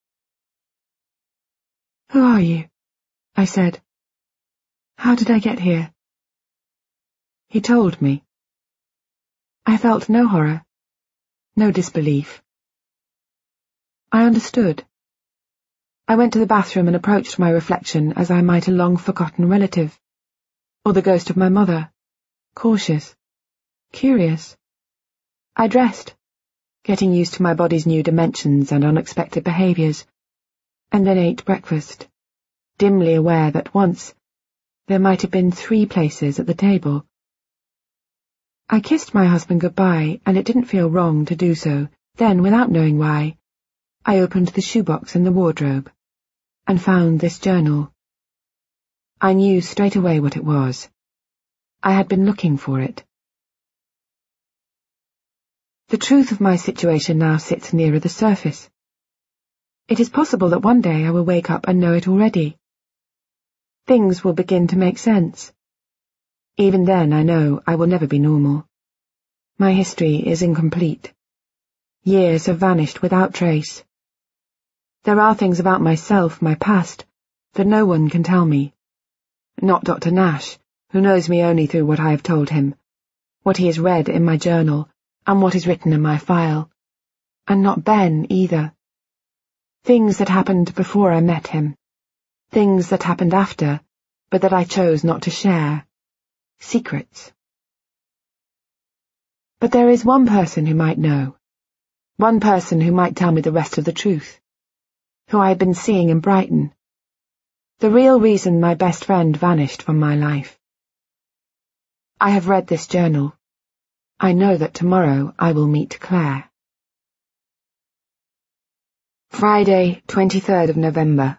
Who are you? I said. How did I get here? He told me. I felt no horror, no disbelief. I understood. I went to the bathroom and approached my reflection as I might a long-forgotten relative, or the ghost of my mother, cautious, curious. I dressed, getting used to my body's new dimensions and unexpected behaviours, and then ate breakfast, dimly aware that once there might have been three places at the table. I kissed my husband goodbye, and it didn't feel wrong to do so. Then, without knowing why, I opened the shoebox in the wardrobe and found this journal. I knew straight away what it was. I had been looking for it. The truth of my situation now sits nearer the surface. It is possible that one day I will wake up and know it already. Things will begin to make sense. Even then, I know I will never be normal. My history is incomplete. Years have vanished without trace. There are things about myself, my past, that no one can tell me. Not Doctor Nash, who knows me only through what I have told him, what he has read in my journal, and what is written in my file. And not Ben, either. Things that happened before I met him. Things that happened after, but that I chose not to share. Secrets. But there is one person who might know. One person who might tell me the rest of the truth. Who I had been seeing in Brighton. The real reason my best friend vanished from my life. I have read this journal. I know that tomorrow I will meet Claire. Friday, twenty-third of November.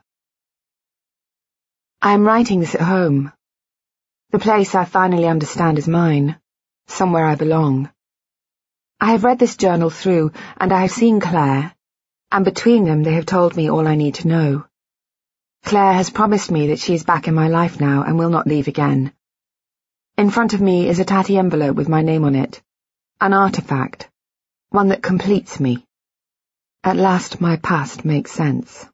I am writing this at home. The place I finally understand is mine, somewhere I belong. I have read this journal through, and I have seen Claire, and between them they have told me all I need to know. Claire has promised me that she is back in my life now and will not leave again. In front of me is a tatty envelope with my name on it, an artifact, one that completes me. At last my past makes sense.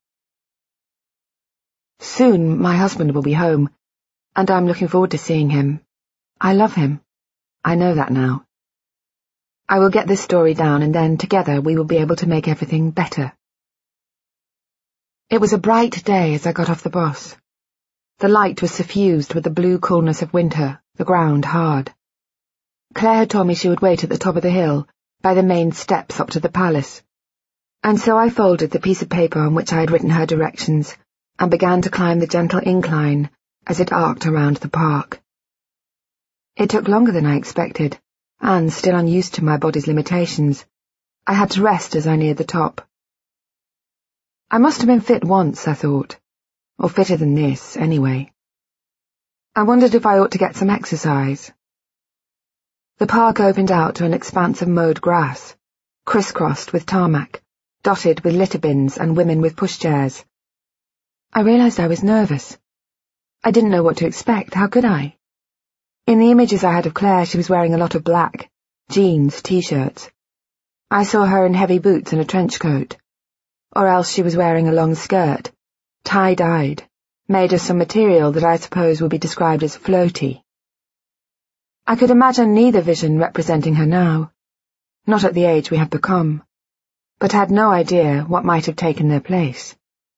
Soon my husband will be home, and I'm looking forward to seeing him. I love him. I know that now. I will get this story down, and then together we will be able to make everything better. It was a bright day as I got off the bus. The light was suffused with the blue coolness of winter, the ground hard. Claire had told me she would wait at the top of the hill, by the main steps up to the palace. And so I folded the piece of paper on which I had written her directions, and began to climb the gentle incline as it arced around the park. It took longer than I expected, and, still unused to my body's limitations, I had to rest as I neared the top. I must have been fit once, I thought, or fitter than this, anyway. I wondered if I ought to get some exercise. The park opened out to an expanse of mowed grass, crisscrossed with tarmac, dotted with litter bins and women with pushchairs. I realized I was nervous. I didn't know what to expect, how could I? In the images I had of Claire, she was wearing a lot of black, jeans, t-shirts. I saw her in heavy boots and a trench coat. Or else she was wearing a long skirt, tie-dyed, made of some material that I suppose would be described as floaty. I could imagine neither vision representing her now, not at the age we have become, but had no idea what might have taken their place.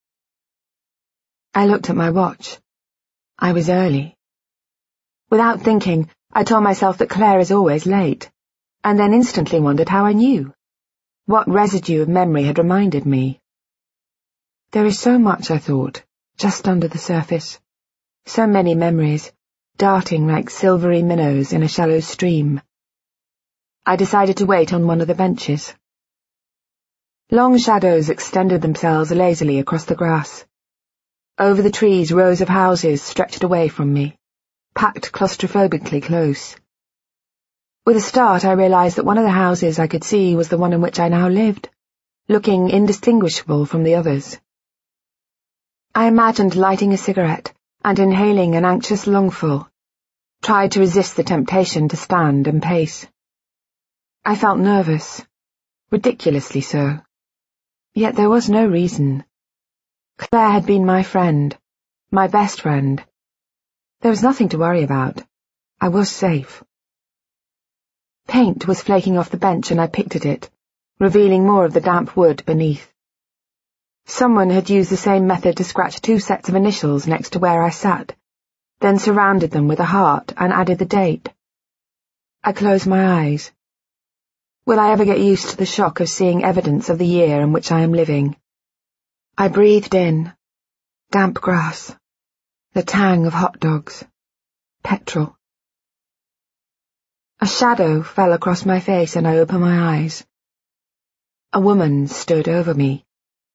I looked at my watch. I was early. Without thinking, I told myself that Claire is always late, and then instantly wondered how I knew. What residue of memory had reminded me? There is so much, I thought, just under the surface. So many memories, darting like silvery minnows in a shallow stream. I decided to wait on one of the benches. Long shadows extended themselves lazily across the grass. Over the trees, rows of houses stretched away from me, packed claustrophobically close. With a start, I realized that one of the houses I could see was the one in which I now lived, looking indistinguishable from the others. I imagined lighting a cigarette and inhaling an anxious lungful, tried to resist the temptation to stand and pace. I felt nervous, ridiculously so. Yet there was no reason. Claire had been my friend, my best friend. There was nothing to worry about. I was safe. Paint was flaking off the bench and I picked at it, revealing more of the damp wood beneath. Someone had used the same method to scratch two sets of initials next to where I sat, then surrounded them with a heart and added the date. I closed my eyes. Will I ever get used to the shock of seeing evidence of the year in which I am living? I breathed in. Damp grass. The tang of hot dogs. Petrol. A shadow fell across my face and I opened my eyes. A woman stood over me,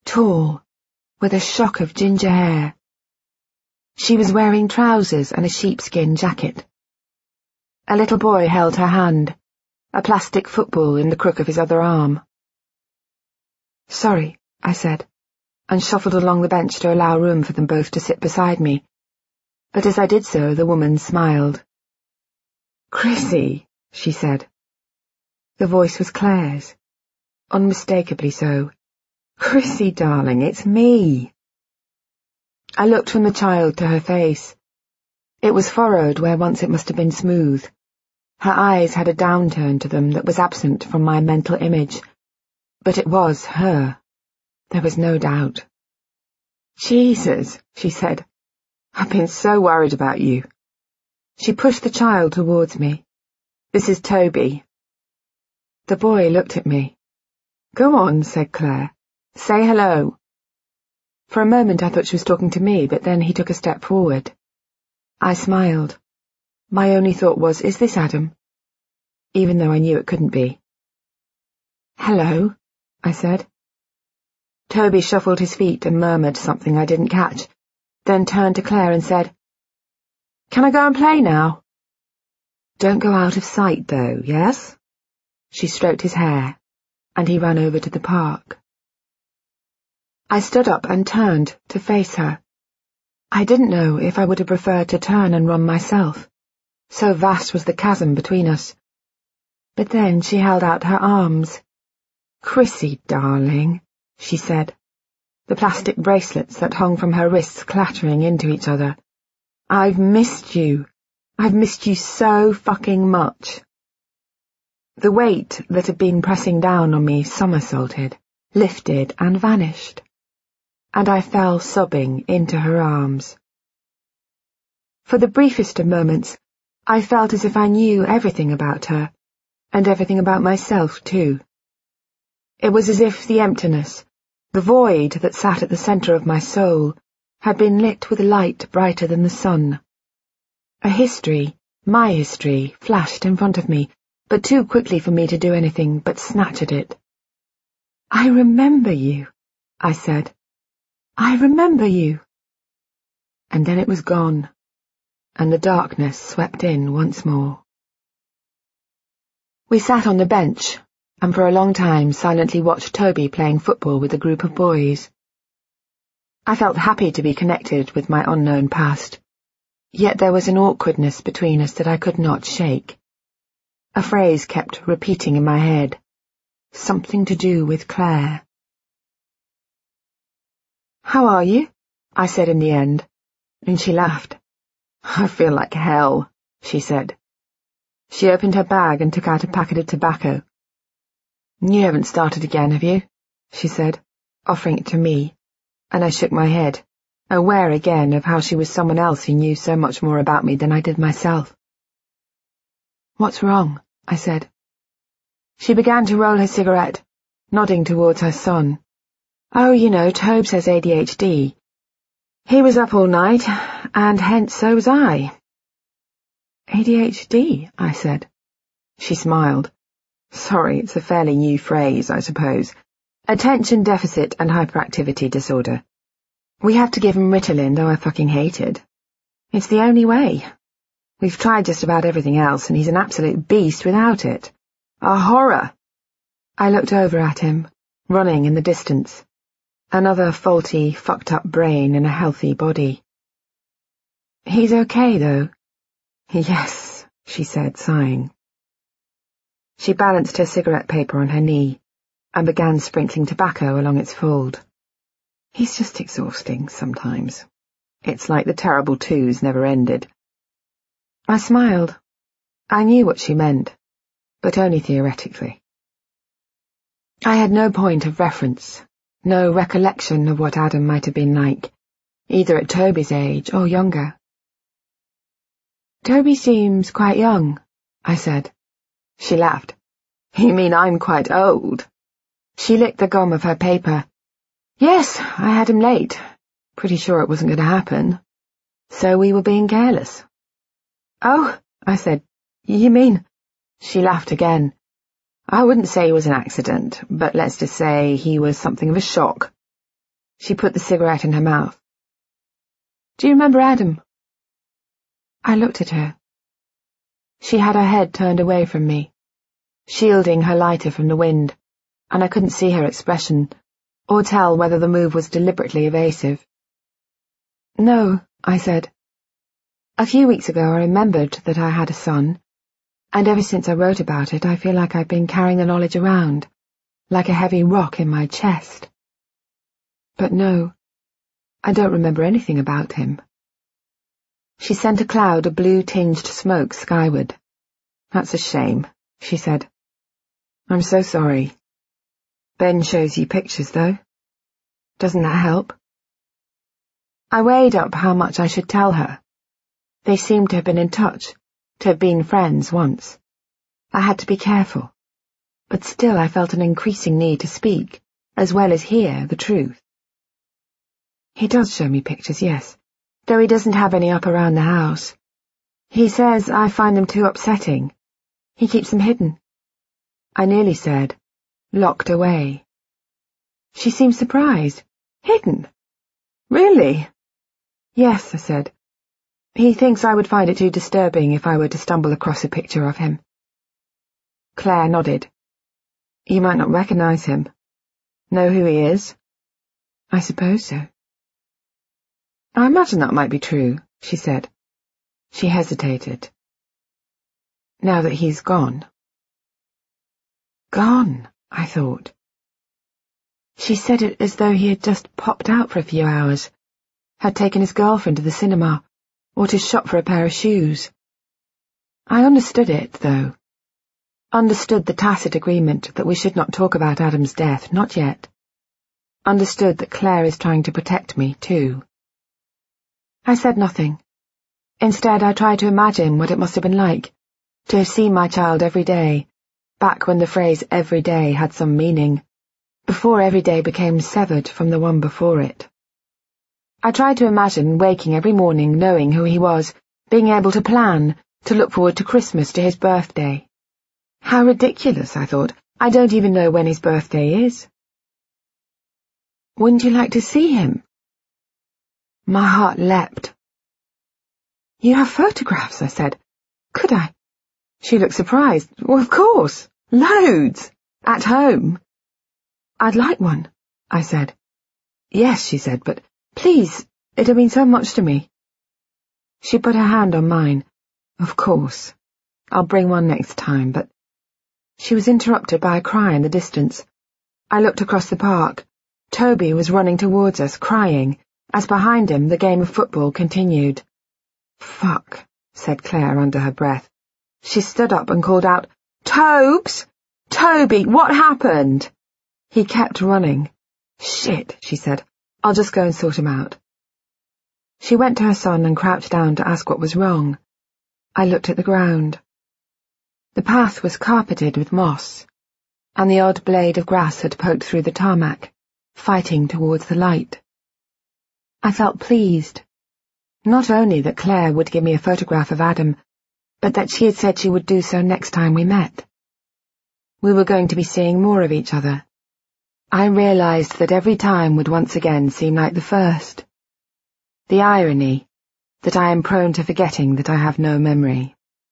tall, with a shock of ginger hair. She was wearing trousers and a sheepskin jacket. A little boy held her hand, a plastic football in the crook of his other arm. "Sorry," I said, and shuffled along the bench to allow room for them both to sit beside me. But as I did so, the woman smiled. "Chrissy," she said. The voice was Claire's, unmistakably so. "Chrissy, darling, it's me." I looked from the child to her face. It was furrowed where once it must have been smooth. Her eyes had a downturn to them that was absent from my mental image, but it was her. There was no doubt. "Jesus," she said. "I've been so worried about you." She pushed the child towards me. "This is Toby." The boy looked at me. "Go on," said Claire. "Say hello." For a moment I thought she was talking to me, but then he took a step forward. I smiled. My only thought was, is this Adam? Even though I knew it couldn't be. "Hello," I said. Toby shuffled his feet and murmured something I didn't catch, then turned to Claire and said, "Can I go and play now?" "Don't go out of sight, though, yes?" She stroked his hair, and he ran over to the park. I stood up and turned to face her. I didn't know if I would have preferred to turn and run myself. So vast was the chasm between us. But then she held out her arms. "Chrissy, darling," she said, the plastic bracelets that hung from her wrists clattering into each other. "I've missed you. I've missed you so fucking much." The weight that had been pressing down on me somersaulted, lifted and vanished, and I fell sobbing into her arms. For the briefest of moments, I felt as if I knew everything about her, and everything about myself too. It was as if the emptiness, the void that sat at the centre of my soul, had been lit with light brighter than the sun. A history, my history, flashed in front of me, but too quickly for me to do anything but snatch at it. "I remember you," I said. "I remember you." And then it was gone, and the darkness swept in once more. We sat on the bench, and for a long time silently watched Toby playing football with a group of boys. I felt happy to be connected with my unknown past, yet there was an awkwardness between us that I could not shake. A phrase kept repeating in my head, something to do with Claire. "How are you?" I said in the end, and she laughed. "I feel like hell," she said. She opened her bag and took out a packet of tobacco. "You haven't started again, have you?" she said, offering it to me, and I shook my head, aware again of how she was someone else who knew so much more about me than I did myself. "What's wrong?" I said. She began to roll her cigarette, nodding towards her son. "Oh, you know, Tobes has A D H D. He was up all night, and hence so was I." "A D H D?" I said. She smiled. "Sorry, it's a fairly new phrase, I suppose. Attention deficit and hyperactivity disorder. We have to give him Ritalin, though I fucking hate it. It's the only way. We've tried just about everything else, and he's an absolute beast without it. A horror." I looked over at him, running in the distance. Another faulty, fucked-up brain in a healthy body. "He's okay, though." "Yes," she said, sighing. She balanced her cigarette paper on her knee and began sprinkling tobacco along its fold. "He's just exhausting sometimes. It's like the terrible twos never ended." I smiled. I knew what she meant, but only theoretically. I had no point of reference, no recollection of what Adam might have been like, either at Toby's age or younger. "Toby seems quite young," I said. She laughed. "You mean I'm quite old?" She licked the gum of her paper. "Yes, I had him late. Pretty sure it wasn't going to happen. So we were being careless." "Oh," I said, "you mean—" She laughed again. "I wouldn't say he was an accident, but let's just say he was something of a shock. She put the cigarette in her mouth. Do you remember Adam? I looked at her. She had her head turned away from me, shielding her lighter from the wind, and I couldn't see her expression, or tell whether the move was deliberately evasive. No, I said. A few weeks ago I remembered that I had a son, and ever since I wrote about it I feel like I've been carrying the knowledge around, like a heavy rock in my chest. But no, I don't remember anything about him. She sent a cloud of blue-tinged smoke skyward. That's a shame, she said. I'm so sorry. Ben shows you pictures, though. Doesn't that help? I weighed up how much I should tell her. They seemed to have been in touch, to have been friends once. I had to be careful, but still I felt an increasing need to speak, as well as hear the truth. He does show me pictures, yes, though he doesn't have any up around the house. He says I find them too upsetting. He keeps them hidden. I nearly said, locked away. She seemed surprised. Hidden? Really? Yes, I said. He thinks I would find it too disturbing if I were to stumble across a picture of him. Claire nodded. You might not recognize him. Know who he is? I suppose so. I imagine that might be true, she said. She hesitated. Now that he's gone. Gone, I thought. She said it as though he had just popped out for a few hours, had taken his girlfriend to the cinema, or to shop for a pair of shoes. I understood it, though. Understood the tacit agreement that we should not talk about Adam's death, not yet. Understood that Claire is trying to protect me, too. I said nothing. Instead, I tried to imagine what it must have been like, to have seen my child every day, back when the phrase every day had some meaning, before every day became severed from the one before it. I tried to imagine waking every morning knowing who he was, being able to plan, to look forward to Christmas, to his birthday. How ridiculous, I thought. I don't even know when his birthday is. Wouldn't you like to see him? My heart leapt. You have photographs, I said. Could I? She looked surprised. Well, of course. Loads. At home. I'd like one, I said. Yes, she said, but please, it'd mean so much to me. She put her hand on mine. Of course. I'll bring one next time, but... She was interrupted by a cry in the distance. I looked across the park. Toby was running towards us, crying, as behind him the game of football continued. Fuck, said Claire under her breath. She stood up and called out, Tobes! Toby, what happened? He kept running. Shit, she said. I'll just go and sort him out. She went to her son and crouched down to ask what was wrong. I looked at the ground. The path was carpeted with moss, and the odd blade of grass had poked through the tarmac, fighting towards the light. I felt pleased. Not only that Claire would give me a photograph of Adam, but that she had said she would do so next time we met. We were going to be seeing more of each other. I realized that every time would once again seem like the first. The irony, that I am prone to forgetting that I have no memory.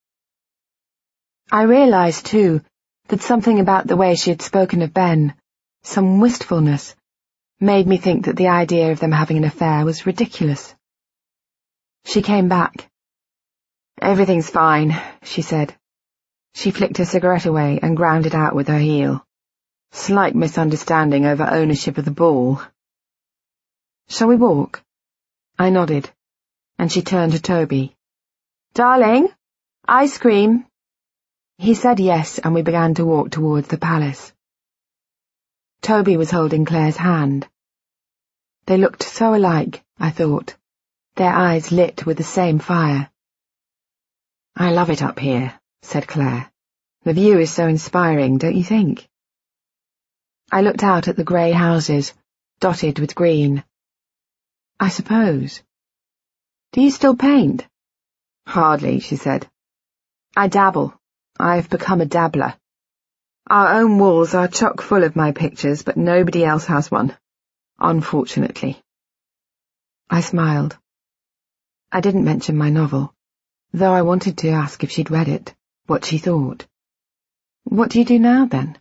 I realized, too, that something about the way she had spoken of Ben, some wistfulness, made me think that the idea of them having an affair was ridiculous. She came back. Everything's fine, she said. She flicked her cigarette away and ground it out with her heel. Slight misunderstanding over ownership of the ball. Shall we walk? I nodded, and she turned to Toby. Darling, ice cream. He said yes, and we began to walk towards the palace. Toby was holding Claire's hand. They looked so alike, I thought, their eyes lit with the same fire. I love it up here, said Claire. The view is so inspiring, don't you think? I looked out at the grey houses, dotted with green. I suppose. Do you still paint? Hardly, she said. I dabble. I've become a dabbler. Our own walls are chock full of my pictures, but nobody else has one. unfortunately. I smiled. I didn't mention my novel, though I wanted to ask if she'd read it, what she thought. What do you do now, then?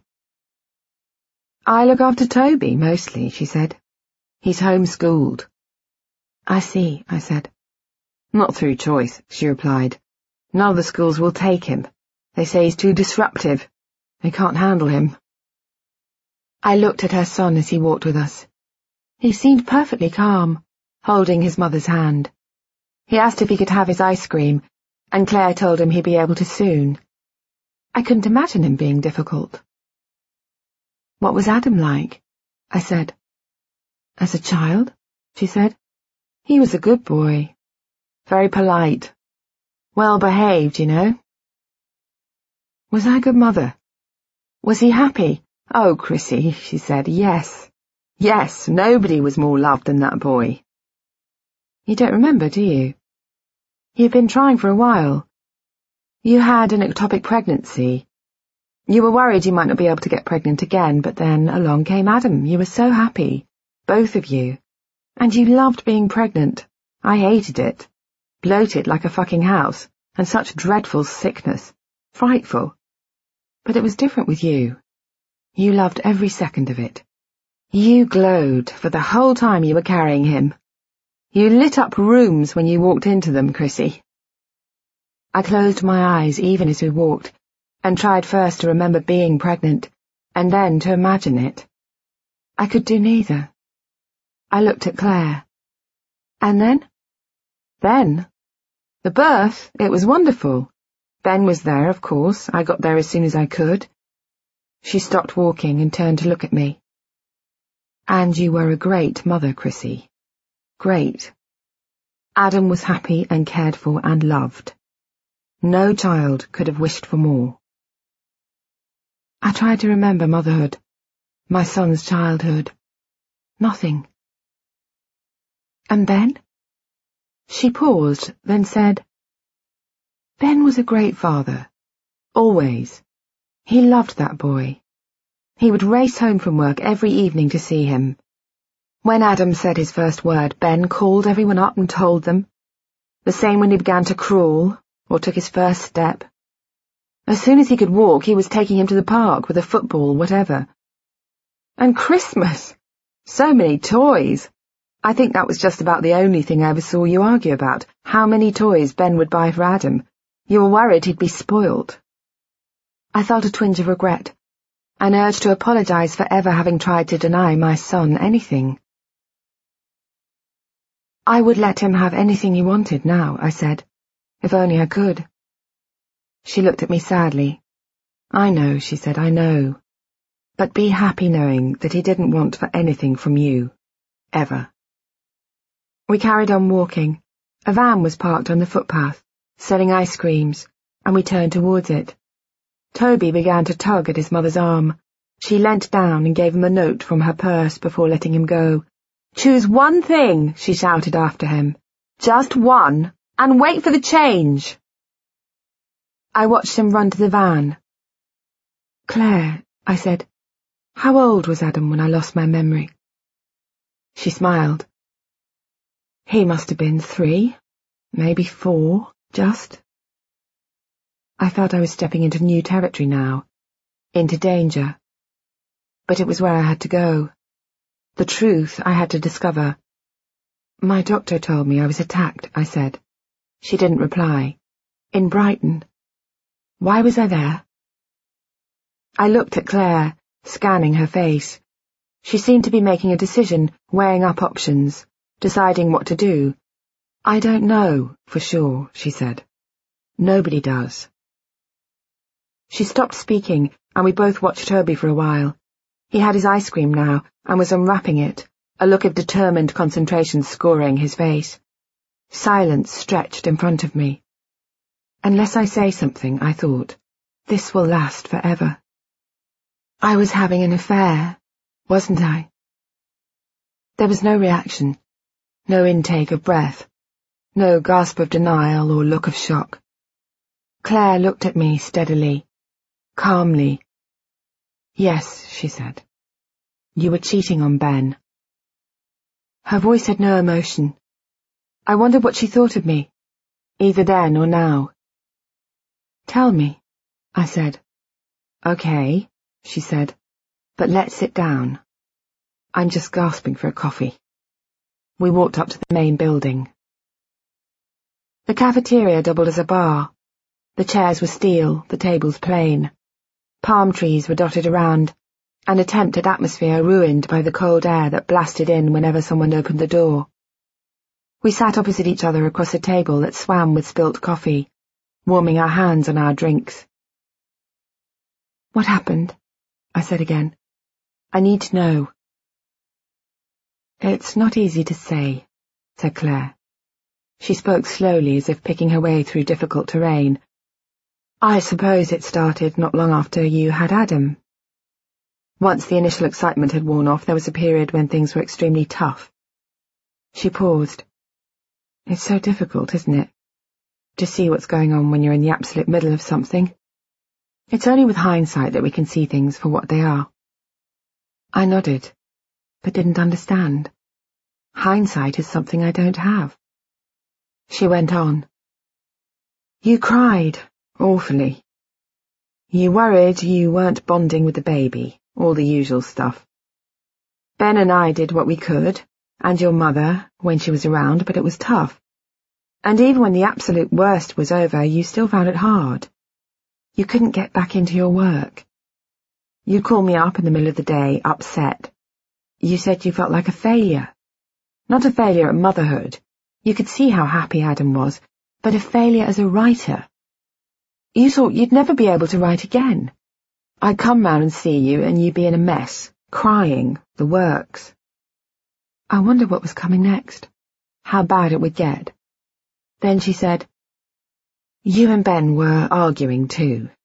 I look after Toby, mostly, she said. He's homeschooled. I see, I said. Not through choice, she replied. None of the schools will take him. They say he's too disruptive. They can't handle him. I looked at her son as he walked with us. He seemed perfectly calm, holding his mother's hand. He asked if he could have his ice cream, and Claire told him he'd be able to soon. I couldn't imagine him being difficult. What was Adam like? I said. As a child, she said. He was a good boy. Very polite. Well behaved, you know. Was I a good mother? Was he happy? Oh, Chrissy, she said, yes. Yes, nobody was more loved than that boy. You don't remember, do you? You've been trying for a while. You had an ectopic pregnancy. You were worried you might not be able to get pregnant again, but then along came Adam. You were so happy, both of you. And you loved being pregnant. I hated it. Bloated like a fucking house, and such dreadful sickness. Frightful. But it was different with you. You loved every second of it. You glowed for the whole time you were carrying him. You lit up rooms when you walked into them, Chrissy. I closed my eyes even as we walked, and tried first to remember being pregnant, and then to imagine it. I could do neither. I looked at Claire. And then? Then? The birth, it was wonderful. Ben was there, of course. I got there as soon as I could. She stopped walking and turned to look at me. And you were a great mother, Chrissy. Great. Adam was happy and cared for and loved. No child could have wished for more. I tried to remember motherhood, my son's childhood. Nothing. And Ben? She paused, then said, Ben was a great father. Always. He loved that boy. He would race home from work every evening to see him. When Adam said his first word, Ben called everyone up and told them. The same when he began to crawl, or took his first step. As soon as he could walk, he was taking him to the park with a football, whatever. And Christmas! So many toys! I think that was just about the only thing I ever saw you argue about, how many toys Ben would buy for Adam. You were worried he'd be spoilt. I felt a twinge of regret, an urge to apologize for ever having tried to deny my son anything. I would let him have anything he wanted now, I said, if only I could. She looked at me sadly. I know, she said, I know. But be happy knowing that he didn't want for anything from you. Ever. We carried on walking. A van was parked on the footpath, selling ice creams, and we turned towards it. Toby began to tug at his mother's arm. She leant down and gave him a note from her purse before letting him go. Choose one thing, she shouted after him. Just one, and wait for the change. I watched him run to the van. Claire, I said, how old was Adam when I lost my memory? She smiled. He must have been three, maybe four, just. I felt I was stepping into new territory now, into danger. But it was where I had to go. The truth I had to discover. My doctor told me I was attacked, I said. She didn't reply. In Brighton. Why was I there? I looked at Claire, scanning her face. She seemed to be making a decision, weighing up options, deciding what to do. I don't know, for sure, she said. Nobody does. She stopped speaking, and we both watched Toby for a while. He had his ice cream now, and was unwrapping it, a look of determined concentration scoring his face. Silence stretched in front of me. Unless I say something, I thought, this will last forever. I was having an affair, wasn't I? There was no reaction, no intake of breath, no gasp of denial or look of shock. Claire looked at me steadily, calmly. Yes, she said. You were cheating on Ben. Her voice had no emotion. I wondered what she thought of me, either then or now. Tell me, I said. Okay, she said, but let's sit down. I'm just gasping for a coffee. We walked up to the main building. The cafeteria doubled as a bar. The chairs were steel, the tables plain. Palm trees were dotted around, an attempt at atmosphere ruined by the cold air that blasted in whenever someone opened the door. We sat opposite each other across a table that swam with spilt coffee, warming our hands on our drinks. What happened? I said again. I need to know. It's not easy to say, said Claire. She spoke slowly, as if picking her way through difficult terrain. I suppose it started not long after you had Adam. Once the initial excitement had worn off, there was a period when things were extremely tough. She paused. It's so difficult, isn't it, to see what's going on when you're in the absolute middle of something. It's only with hindsight that we can see things for what they are. I nodded, but didn't understand. Hindsight is something I don't have. She went on. You cried, awfully. You worried you weren't bonding with the baby, all the usual stuff. Ben and I did what we could, and your mother, when she was around, but it was tough. And even when the absolute worst was over, you still found it hard. You couldn't get back into your work. You'd call me up in the middle of the day, upset. You said you felt like a failure. Not a failure at motherhood. You could see how happy Adam was, but a failure as a writer. You thought you'd never be able to write again. I'd come round and see you, and you'd be in a mess, crying, the works. I wondered what was coming next, how bad it would get. Then she said, You and Ben were arguing too,